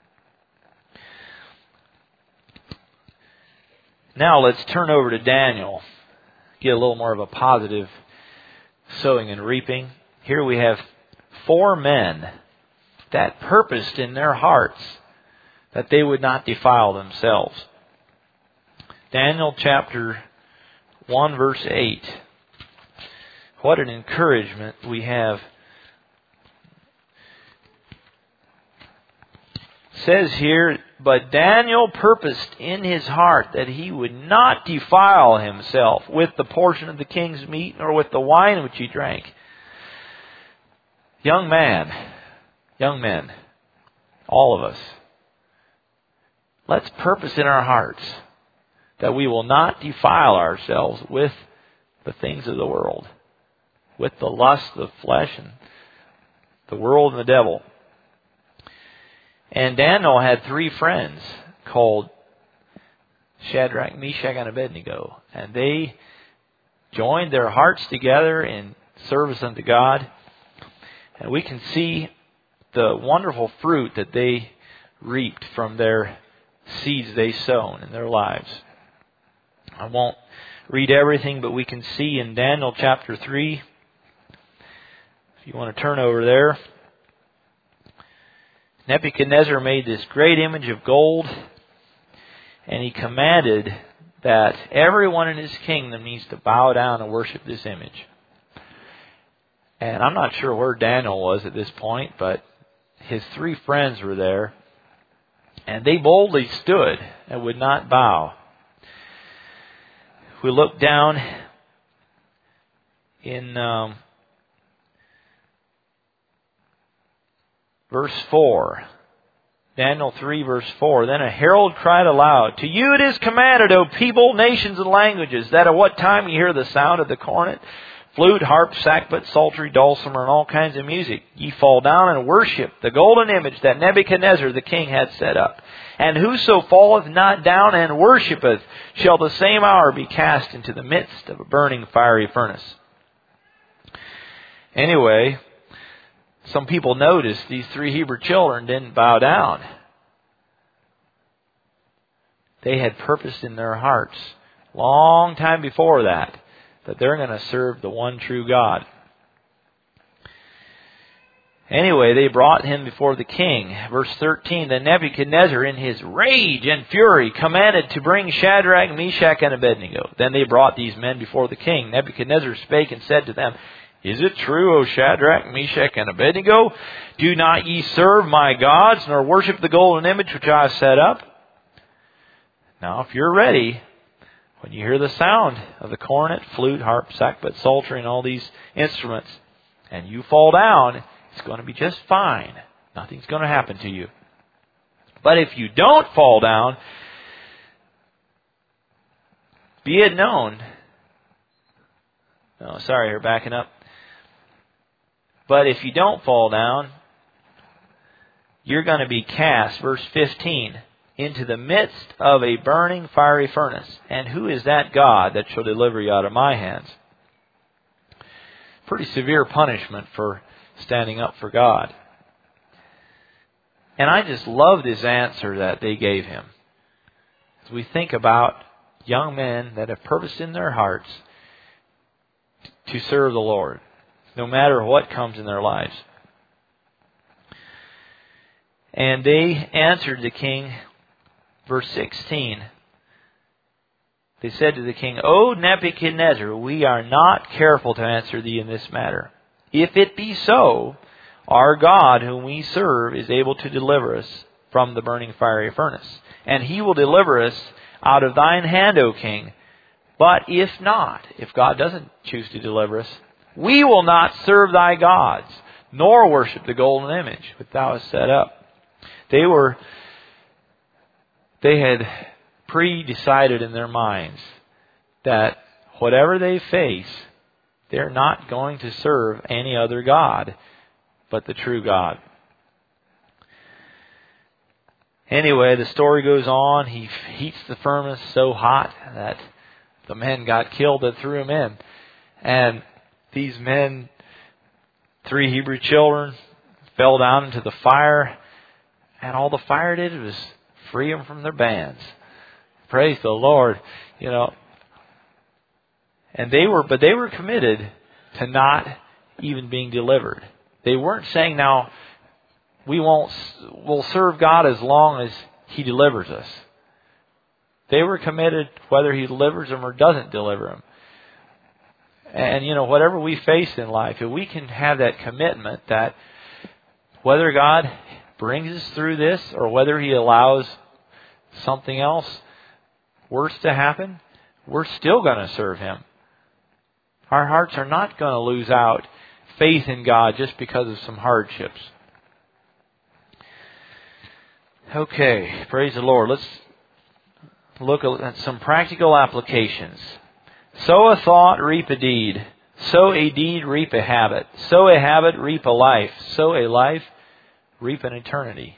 Now let's turn over to Daniel. Get a little more of a positive sowing and reaping. Here we have 4 men that purposed in their hearts that they would not defile themselves. Daniel chapter 1 verse 8. What an encouragement we have. It says here, but Daniel purposed in his heart that he would not defile himself with the portion of the king's meat, nor with the wine which he drank. Young men, all of us, let's purpose in our hearts that we will not defile ourselves with the things of the world, with the lust of the flesh and the world and the devil. And Daniel had 3 friends called Shadrach, Meshach, and Abednego. And they joined their hearts together in service unto God. And we can see the wonderful fruit that they reaped from their seeds they sown in their lives. I won't read everything, but we can see in Daniel chapter 3, if you want to turn over there, Nebuchadnezzar made this great image of gold, and he commanded that everyone in his kingdom needs to bow down and worship this image. And I'm not sure where Daniel was at this point, but his 3 friends were there, and they boldly stood and would not bow. If we look down in verse 4, Daniel 3 verse 4, then a herald cried aloud, to you it is commanded, O people, nations, and languages, that at what time you hear the sound of the cornet, flute, harp, sackbut, psaltery, dulcimer, and all kinds of music, ye fall down and worship the golden image that Nebuchadnezzar the king had set up. And whoso falleth not down and worshipeth shall the same hour be cast into the midst of a burning fiery furnace. Anyway, some people noticed these 3 Hebrew children didn't bow down. They had purposed in their hearts, long time before that they're going to serve the one true God. Anyway, they brought him before the king. Verse 13, then Nebuchadnezzar in his rage and fury commanded to bring Shadrach, Meshach, and Abednego. Then they brought these men before the king. Nebuchadnezzar spake and said to them, is it true, O Shadrach, Meshach, and Abednego? Do not ye serve my gods, nor worship the golden image which I have set up? Now, if you're ready, when you hear the sound of the cornet, flute, harp, sackbut, psaltery, and all these instruments, and you fall down, it's going to be just fine. Nothing's going to happen to you. But if you don't fall down, be it known. Oh, sorry, you're backing up. But if you don't fall down, you're going to be cast, verse 15, into the midst of a burning fiery furnace. And who is that God that shall deliver you out of my hands? pretty severe punishment for standing up for God. And I just love this answer that they gave him. As we think about young men that have purposed in their hearts to serve the Lord, no matter what comes in their lives. And they answered the king, verse 16. They said to the king, O Nebuchadnezzar, we are not careful to answer thee in this matter. If it be so, our God whom we serve is able to deliver us from the burning fiery furnace. And he will deliver us out of thine hand, O king. But if not, if God doesn't choose to deliver us, we will not serve thy gods, nor worship the golden image which thou hast set up. They had pre-decided in their minds that whatever they face, they're not going to serve any other God but the true God. Anyway, the story goes on. He heats the furnace so hot that the men got killed that threw him in. And these men, 3 Hebrew children, fell down into the fire. And all the fire did was free them from their bands. Praise the Lord. And they were committed to not even being delivered. They weren't saying, now, we'll serve God as long as He delivers us. They were committed whether He delivers them or doesn't deliver them. And, whatever we face in life, if we can have that commitment that whether God brings us through this or whether He allows something else worse to happen, we're still going to serve Him. Our hearts are not going to lose out faith in God just because of some hardships. Okay, praise the Lord. Let's look at some practical applications. Sow a thought, reap a deed. Sow a deed, reap a habit. Sow a habit, reap a life. Sow a life, reap an eternity.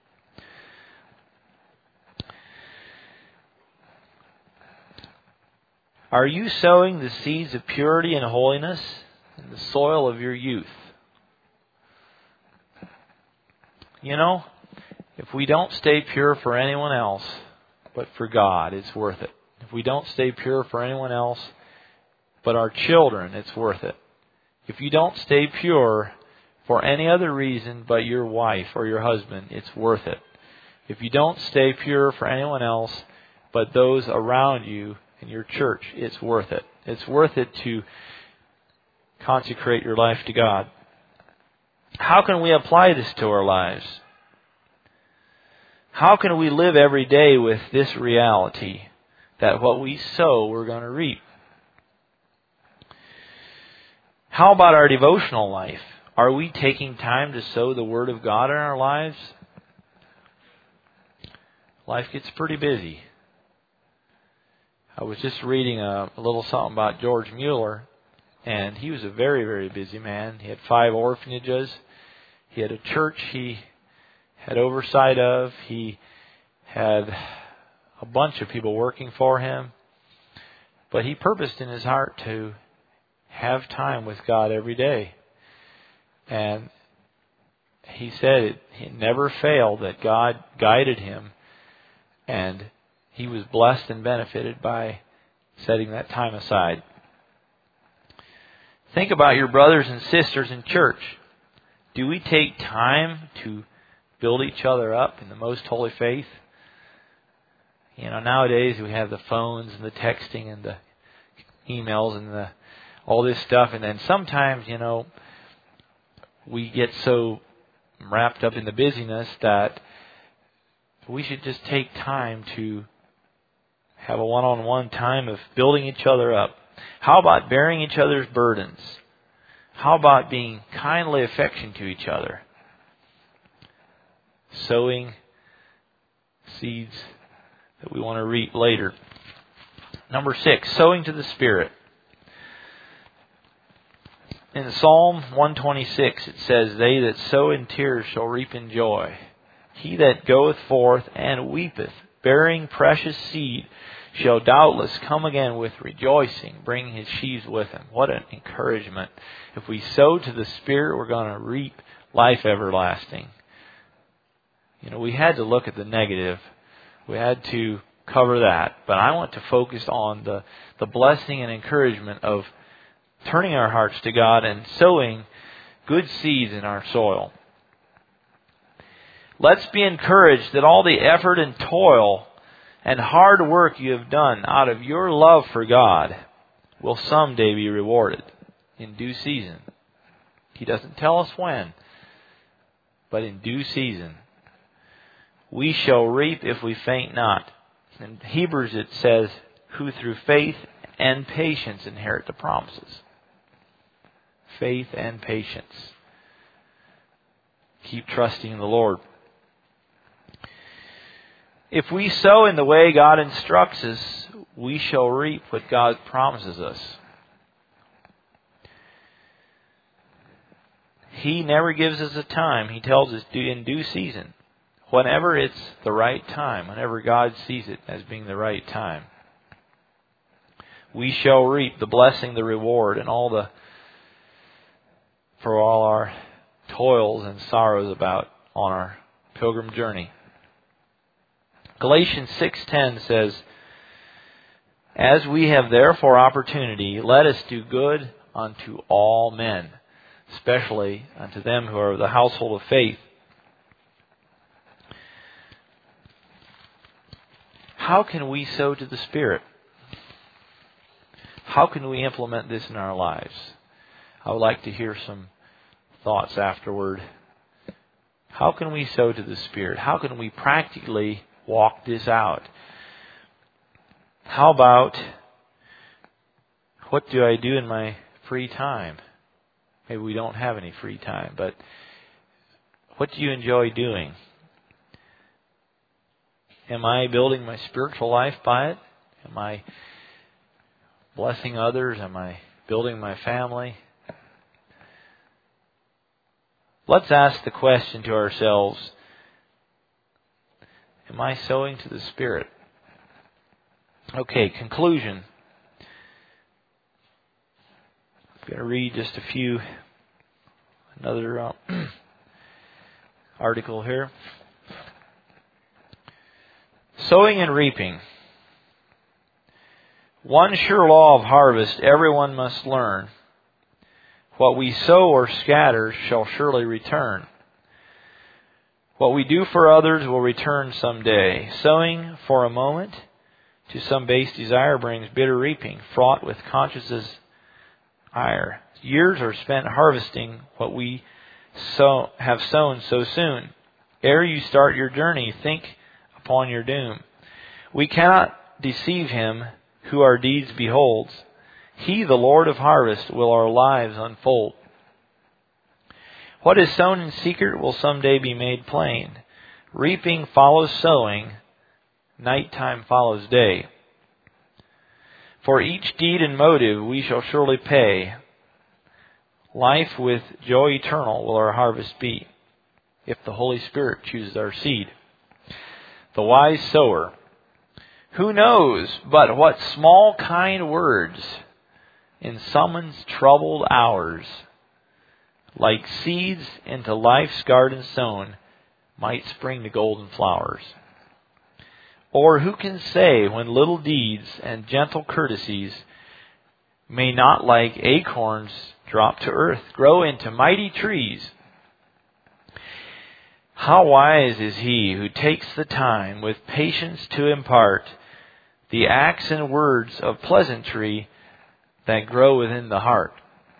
Are you sowing the seeds of purity and holiness in the soil of your youth? If we don't stay pure for anyone else but for God, it's worth it. If we don't stay pure for anyone else but our children, it's worth it. If you don't stay pure for any other reason but your wife or your husband, it's worth it. If you don't stay pure for anyone else but those around you in your church, it's worth it. It's worth it to consecrate your life to God. How can we apply this to our lives? How can we live every day with this reality that what we sow, we're going to reap? How about our devotional life? Are we taking time to sow the Word of God in our lives? Life gets pretty busy. I was just reading a little something about George Mueller, and he was a very, very busy man. He had 5 orphanages. He had a church he had oversight of. He had a bunch of people working for him. But he purposed in his heart to have time with God every day. And he said it never failed that God guided him, and he was blessed and benefited by setting that time aside. Think about your brothers and sisters in church. Do we take time to build each other up in the most holy faith? Nowadays we have the phones and the texting and the emails and all this stuff. And then sometimes, we get so wrapped up in the busyness that we should just take time to have a one-on-one time of building each other up. How about bearing each other's burdens? How about being kindly affectionate to each other? Sowing seeds that we want to reap later. Number 6, sowing to the Spirit. In Psalm 126 it says, They that sow in tears shall reap in joy. He that goeth forth and weepeth, bearing precious seed, shall doubtless come again with rejoicing, bringing his sheaves with him. What an encouragement. If we sow to the Spirit, we're going to reap life everlasting. We had to look at the negative. We had to cover that. But I want to focus on the blessing and encouragement of turning our hearts to God and sowing good seeds in our soil. Let's be encouraged that all the effort and toil and hard work you have done out of your love for God will someday be rewarded in due season. He doesn't tell us when, but in due season. We shall reap if we faint not. In Hebrews it says, who through faith and patience inherit the promises. Faith and patience. Keep trusting in the Lord. If we sow in the way God instructs us, we shall reap what God promises us. He never gives us a time. He tells us in due season. Whenever it's the right time, whenever God sees it as being the right time, we shall reap the blessing, the reward, and for all our toils and sorrows on our pilgrim journey. Galatians 6:10 says, as we have therefore opportunity, let us do good unto all men, especially unto them who are of the household of faith. How can we sow to the Spirit? How can we implement this in our lives? I would like to hear some thoughts afterward. How can we sow to the Spirit? How can we practically walk this out? How about, what do I do in my free time? Maybe we don't have any free time, but what do you enjoy doing? Am I building my spiritual life by it? Am I blessing others? Am I building my family? Let's ask the question to ourselves, am I sowing to the Spirit? Okay, conclusion. I'm going to read just another article here. Sowing and reaping. One sure law of harvest everyone must learn. What we sow or scatter shall surely return. What we do for others will return someday. Sowing for a moment to some base desire brings bitter reaping, fraught with conscience's ire. Years are spent harvesting what we have sown so soon. Ere you start your journey, think upon your doom. We cannot deceive him who our deeds beholds. He, the Lord of harvest, will our lives unfold. What is sown in secret will someday be made plain. Reaping follows sowing. Nighttime follows day. For each deed and motive we shall surely pay. Life with joy eternal will our harvest be, if the Holy Spirit chooses our seed. The wise sower. Who knows but what small kind words in someone's troubled hours, like seeds into life's garden sown, might spring to golden flowers. Or who can say when little deeds and gentle courtesies may not, like acorns drop to earth, grow into mighty trees? How wise is he who takes the time with patience to impart the acts and words of pleasantry that grow within the heart.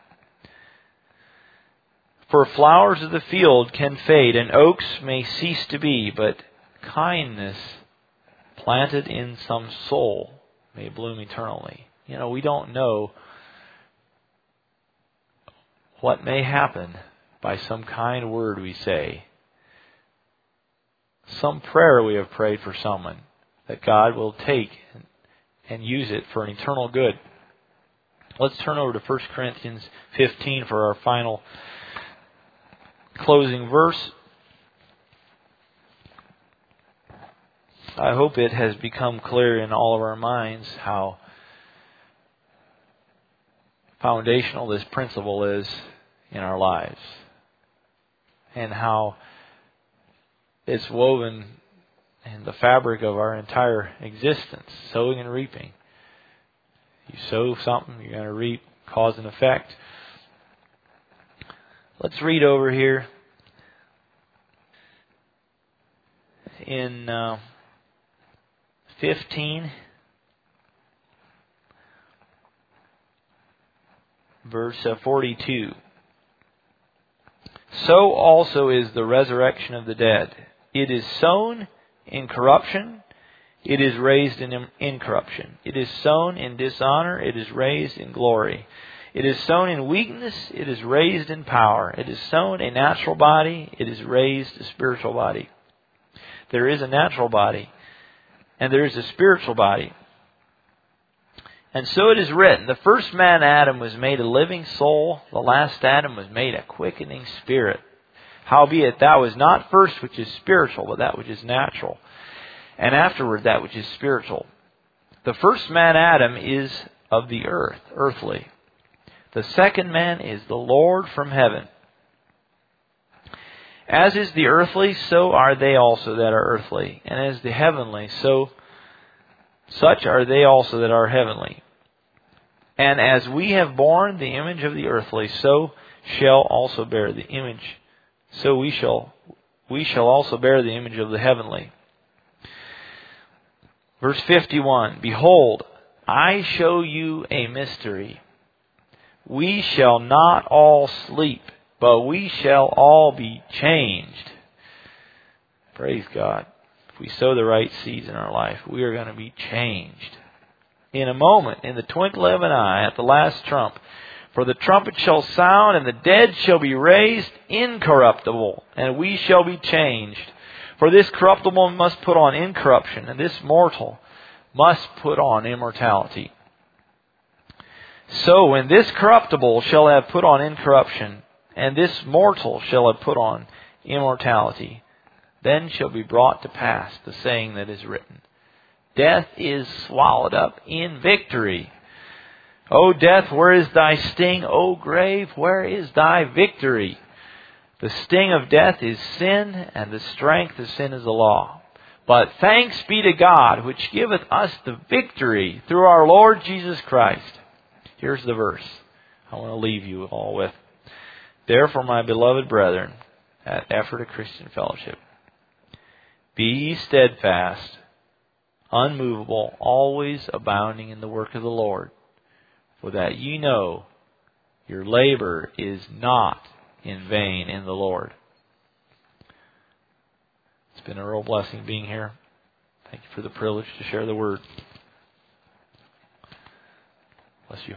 For flowers of the field can fade and oaks may cease to be, but kindness planted in some soul may bloom eternally. We don't know what may happen by some kind word we say. Some prayer we have prayed for someone that God will take and use it for an eternal good. Let's turn over to 1 Corinthians 15 for our final closing verse. I hope it has become clear in all of our minds how foundational this principle is in our lives, and how it's woven in the fabric of our entire existence, sowing and reaping. You sow something, you're going to reap cause and effect. Let's read over here in 15, verse 42. So also is the resurrection of the dead. It is sown in corruption, it is raised in incorruption. It is sown in dishonor, it is raised in glory. It is sown in weakness, it is raised in power. It is sown a natural body, it is raised a spiritual body. There is a natural body, and there is a spiritual body. And so it is written, the first man Adam was made a living soul, the last Adam was made a quickening spirit. Howbeit that was not first which is spiritual, but that which is natural, and afterward that which is spiritual. The first man Adam is of the earth, earthly. The second man is the Lord from heaven. As is the earthly, so are they also that are earthly. And as the heavenly, such are they also that are heavenly. And as we have borne the image of the earthly, so shall also bear the image. So we shall also bear the image of the heavenly. Verse 51, behold, I show you a mystery. We shall not all sleep, but we shall all be changed. Praise God. If we sow the right seeds in our life, we are going to be changed. In a moment, in the twinkle of an eye, at the last trump. For the trumpet shall sound, and the dead shall be raised incorruptible, and we shall be changed. For this corruptible must put on incorruption, and this mortal must put on immortality. So when this corruptible shall have put on incorruption, and this mortal shall have put on immortality, then shall be brought to pass the saying that is written, death is swallowed up in victory. O death, where is thy sting? O grave, where is thy victory? The sting of death is sin, and the strength of sin is the law. But thanks be to God, which giveth us the victory through our Lord Jesus Christ. Here's the verse I want to leave you all with. Therefore, my beloved brethren, at Effort of Christian Fellowship, be ye steadfast, unmovable, always abounding in the work of the Lord, for that ye know your labor is not in vain in the Lord. It's been a real blessing being here. Thank you for the privilege to share the word. Bless you.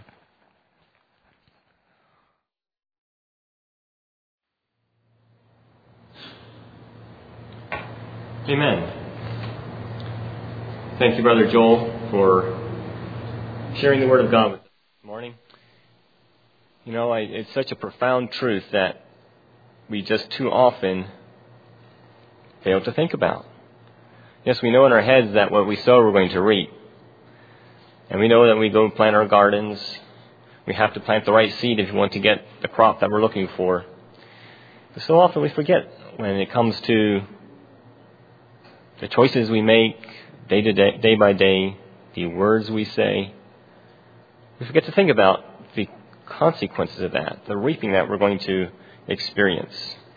Amen. Thank you, Brother Joel, for sharing the Word of God with us this morning. You know, it's such a profound truth that we just too often fail to think about. Yes, we know in our heads that what we sow we're going to reap. And we know that we go plant our gardens. We have to plant the right seed if we want to get the crop that we're looking for. But so often we forget when it comes to the choices we make day to day, day by day, the words we say. We forget to think about the consequences of that, the reaping that we're going to experience.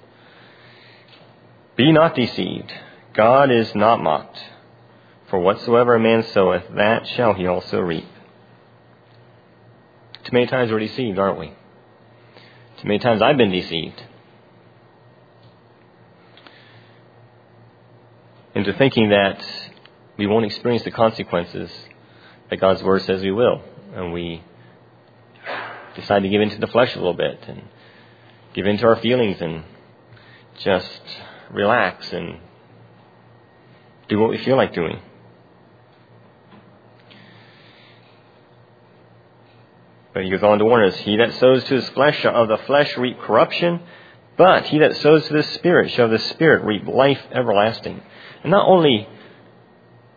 Be not deceived. God is not mocked. For whatsoever a man soweth, that shall he also reap. Too many times we're deceived, aren't we? Too many times I've been deceived into thinking that we won't experience the consequences that God's Word says we will. And we decide to give into the flesh a little bit and give into our feelings and just relax and do what we feel like doing. But he goes on to warn us, he that sows to his flesh shall of the flesh reap corruption, but he that sows to the Spirit shall of the Spirit reap life everlasting. And not only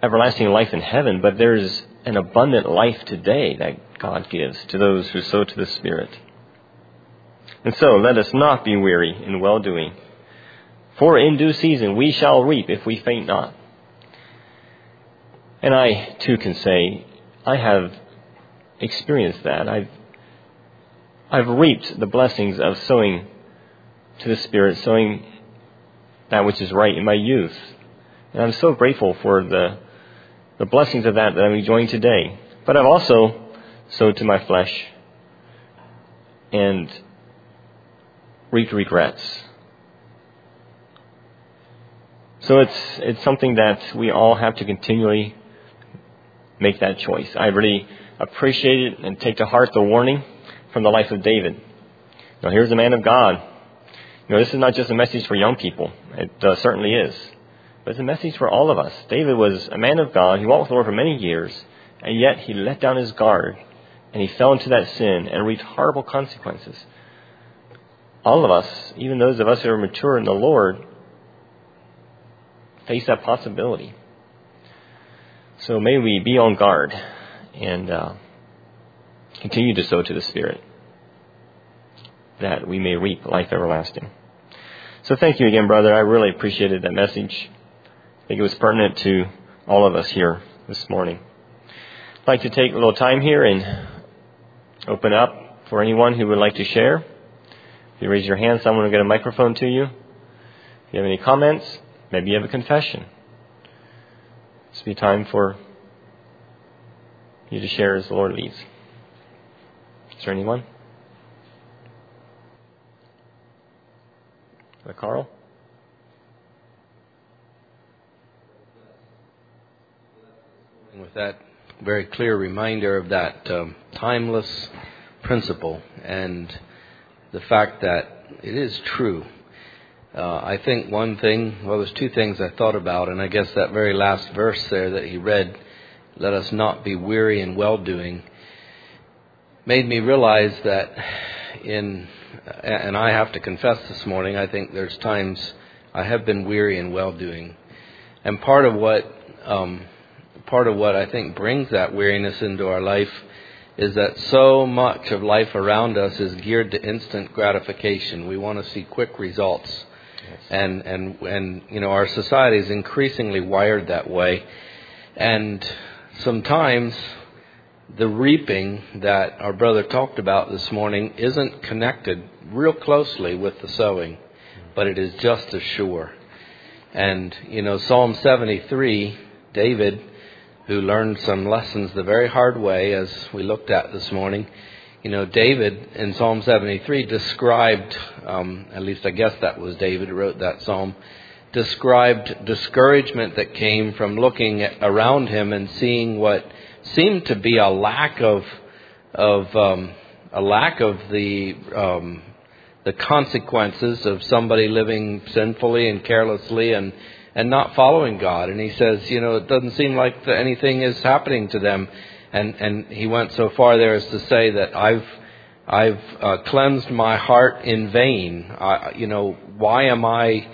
everlasting life in heaven, but there's an abundant life today that God gives to those who sow to the Spirit. And so let us not be weary in well-doing, for in due season we shall reap if we faint not. And I, too, can say, I have experienced that. I've reaped the blessings of sowing to the Spirit, sowing that which is right in my youth. And I'm so grateful for the blessings of that I'm enjoying today. But I've also sowed to my flesh and reaped regrets. So it's something that we all have to continually make that choice. I really appreciate it and take to heart the warning from the life of David. Now, here's a man of God. This is not just a message for young people. It certainly is. But it's a message for all of us. David was a man of God. He walked with the Lord for many years, and yet he let down his guard, and he fell into that sin and reaped horrible consequences. All of us, even those of us who are mature in the Lord, face that possibility. So may we be on guard and continue to sow to the Spirit, that we may reap life everlasting. So thank you again, brother. I really appreciated that message. I think it was pertinent to all of us here this morning. I'd like to take a little time here and open up for anyone who would like to share. If you raise your hand, someone will get a microphone to you. If you have any comments, maybe you have a confession. This will be time for you to share as the Lord leads. Is there anyone? Carl? With that very clear reminder of that timeless principle and the fact that it is true. I think one thing, there's two things I thought about, and I guess that very last verse there that he read, let us not be weary in well-doing, made me realize that and I have to confess this morning, I think there's times I have been weary in well-doing. And part of what I think brings that weariness into our life is that so much of life around us is geared to instant gratification. We want to see quick results. Yes. And our society is increasingly wired that way. And sometimes the reaping that our brother talked about this morning isn't connected real closely with the sowing, but it is just as sure. And, Psalm 73, David, who learned some lessons the very hard way, as we looked at this morning, David in Psalm 73 described, at least I guess that was David who wrote that psalm, described discouragement that came from looking around him and seeing what seemed to be a lack of the consequences of somebody living sinfully and carelessly and not following God. And he says, it doesn't seem like anything is happening to them. And he went so far there as to say that I've cleansed my heart in vain. Why am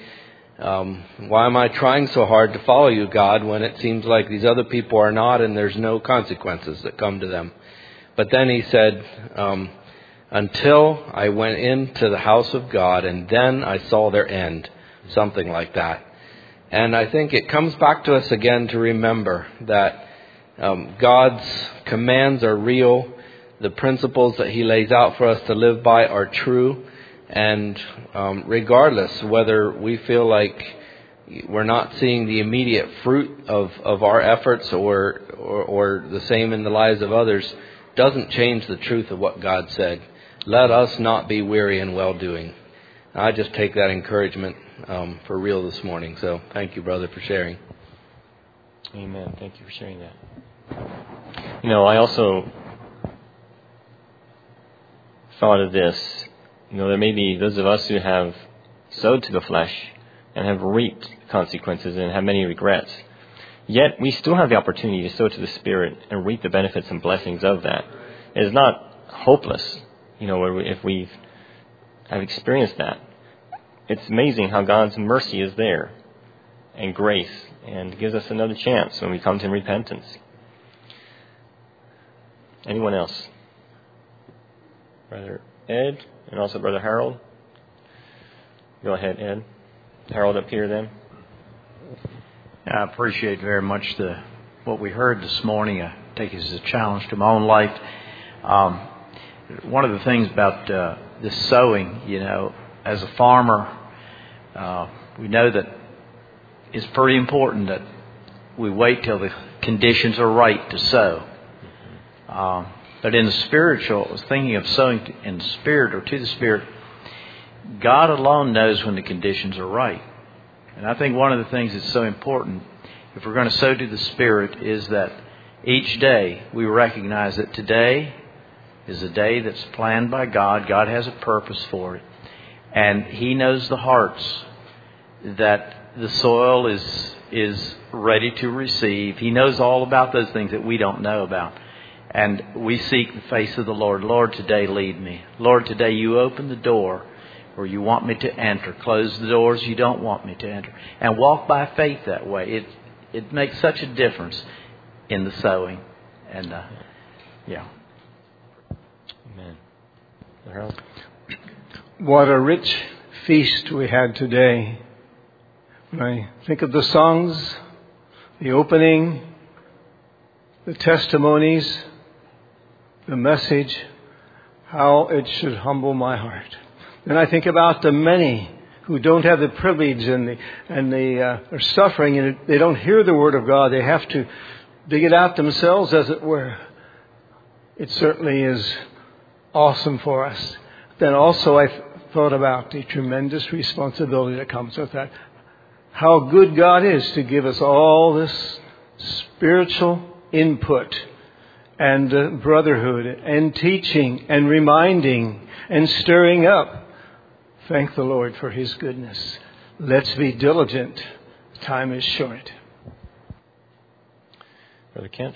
I trying so hard to follow you, God, when it seems like these other people are not and there's no consequences that come to them? But then he said, until I went into the house of God and then I saw their end, something like that. And I think it comes back to us again to remember that God's commands are real. The principles that he lays out for us to live by are true. And regardless whether we feel like we're not seeing the immediate fruit of our efforts or the same in the lives of others, doesn't change the truth of what God said. Let us not be weary in well-doing. I just take that encouragement for real this morning. So thank you, brother, for sharing. Amen. Thank you for sharing that. I also thought of this. There may be those of us who have sowed to the flesh and have reaped consequences and have many regrets. Yet we still have the opportunity to sow to the Spirit and reap the benefits and blessings of that. It is not hopeless, if we have experienced that. It's amazing how God's mercy is there. and grace, and gives us another chance when we come to Him in repentance. Anyone else? Brother Ed, and also Brother Harold. Go ahead, Ed. Harold up here then. I appreciate very much what we heard this morning. I take it as a challenge to my own life. One of the things about this sowing, as a farmer, we know that it's pretty important that we wait till the conditions are right to sow. But in the spiritual, I was thinking of sowing in the Spirit or to the Spirit. God alone knows when the conditions are right. And I think one of the things that's so important, if we're going to sow to the Spirit, is that each day we recognize that today is a day that's planned by God. God has a purpose for it. And He knows the hearts that the soil is ready to receive. He knows all about those things that we don't know about. And we seek the face of the Lord. Lord, today lead me. Lord, today you open the door where you want me to enter. Close the doors you don't want me to enter. And walk by faith that way. It makes such a difference in the sowing. And, yeah. Amen. Harold? What a rich feast we had today. When I think of the songs, the opening, the testimonies, the message, how it should humble my heart. Then I think about the many who don't have the privilege and are suffering, and they don't hear the Word of God. They have to dig it out themselves, as it were. It certainly is awesome for us. Then also I thought about the tremendous responsibility that comes with that. How good God is to give us all this spiritual input and brotherhood and teaching and reminding and stirring up. Thank the Lord for His goodness. Let's be diligent. Time is short. Brother Kent?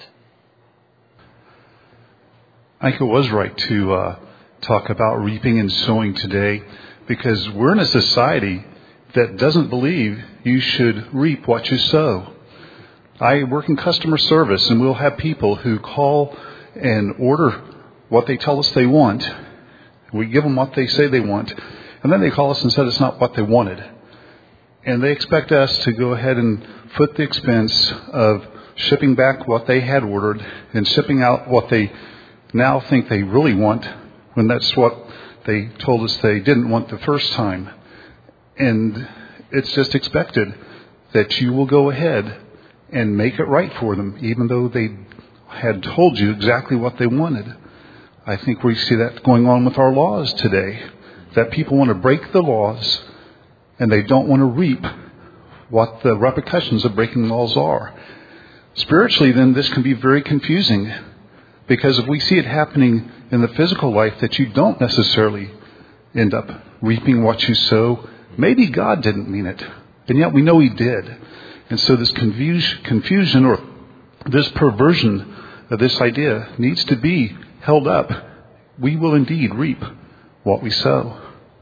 I think it was right to talk about reaping and sowing today, because we're in a society that doesn't believe you should reap what you sow. I work in customer service, and we'll have people who call and order what they tell us they want. We give them what they say they want, and then they call us and said it's not what they wanted. And they expect us to go ahead and foot the expense of shipping back what they had ordered and shipping out what they now think they really want, when that's what they told us they didn't want the first time. And it's just expected that you will go ahead and make it right for them, even though they had told you exactly what they wanted. I think we see that going on with our laws today, that people want to break the laws and they don't want to reap what the repercussions of breaking laws are. Spiritually, then, this can be very confusing, because if we see it happening in the physical life, that you don't necessarily end up reaping what you sow. Maybe God didn't mean it, and yet we know He did. And so this confusion or this perversion of this idea needs to be held up. We will indeed reap what we sow.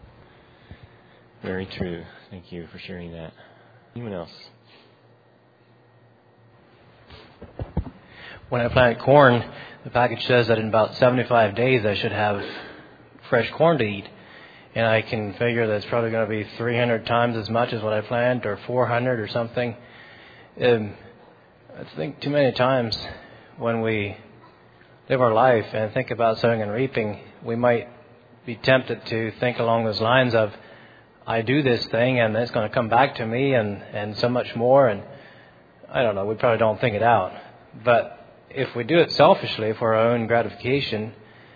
Very true. Thank you for sharing that. Anyone else? When I plant corn, the package says that in about 75 days I should have fresh corn to eat. And I can figure that it's probably going to be 300 times as much as what I planned, or 400 or something. I think too many times when we live our life and think about sowing and reaping, we might be tempted to think along those lines of, I do this thing and it's going to come back to me and so much more. And I don't know, we probably don't think it out. But if we do it selfishly for our own gratification,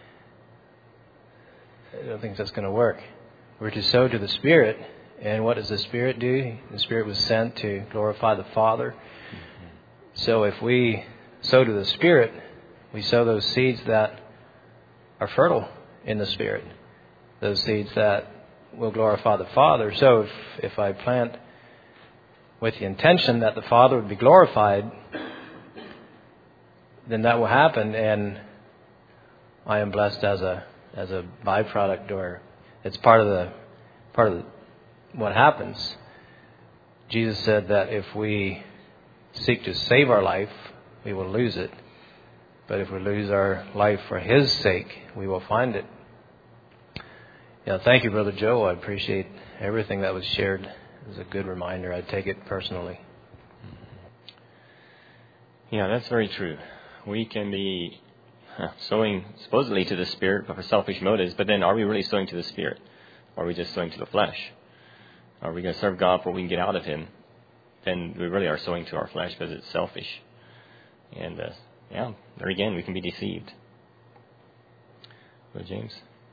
I don't think that's going to work. We're to sow to the Spirit. And what does the Spirit do? The Spirit was sent to glorify the Father. So if we sow to the Spirit, we sow those seeds that are fertile in the Spirit, those seeds that will glorify the Father. So if I plant with the intention that the Father would be glorified, then that will happen, and I am blessed as a byproduct, or it's part of what happens. Jesus said that if we seek to save our life, we will lose it. But if we lose our life for His sake, we will find it. Thank you, Brother Joe. I appreciate everything that was shared. It was a good reminder. I take it personally. Yeah, that's very true. We can be sowing supposedly to the Spirit, but for selfish motives. But then are we really sowing to the Spirit? Or are we just sowing to the flesh? Are we going to serve God for what we can get out of Him? Then we really are sowing to our flesh because it's selfish. And, there again, we can be deceived. Brother James?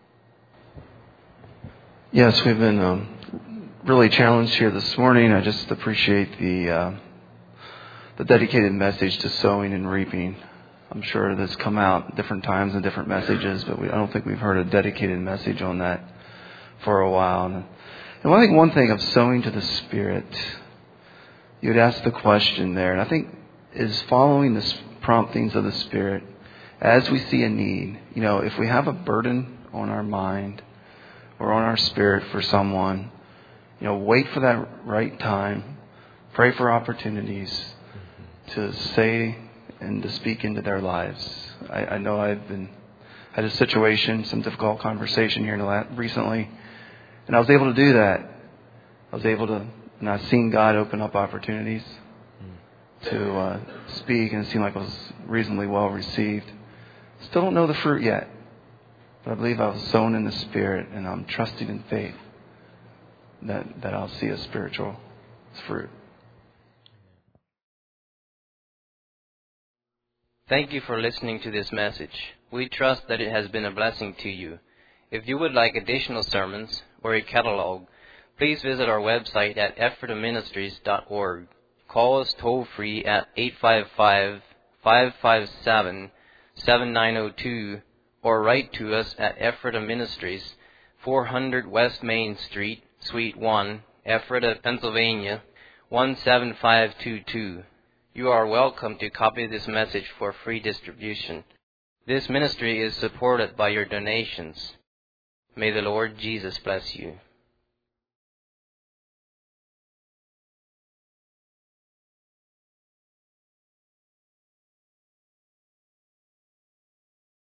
Yes, we've been really challenged here this morning. I just appreciate the dedicated message to sowing and reaping. I'm sure that's come out at different times and different messages, but I don't think we've heard a dedicated message on that for a while. And I think one thing of sowing to the Spirit, you would ask the question there, and I think is following the promptings of the Spirit as we see a need. If we have a burden on our mind or on our spirit for someone, wait for that right time. Pray for opportunities to say and to speak into their lives. I know I've had a situation, some difficult conversation here recently, and I was able to do that. And I've seen God open up opportunities to speak, and it seemed like it was reasonably well received. Still don't know the fruit yet, but I believe I was sown in the Spirit, and I'm trusting in faith that I'll see a spiritual fruit. Thank you for listening to this message. We trust that it has been a blessing to you. If you would like additional sermons or a catalog, please visit our website at ephrataministries.org. Call us toll-free at 855-557-7902 or write to us at Ephrata Ministries, 400 West Main Street, Suite 1, Ephrata, Pennsylvania, 17522. You are welcome to copy this message for free distribution. This ministry is supported by your donations. May the Lord Jesus bless you.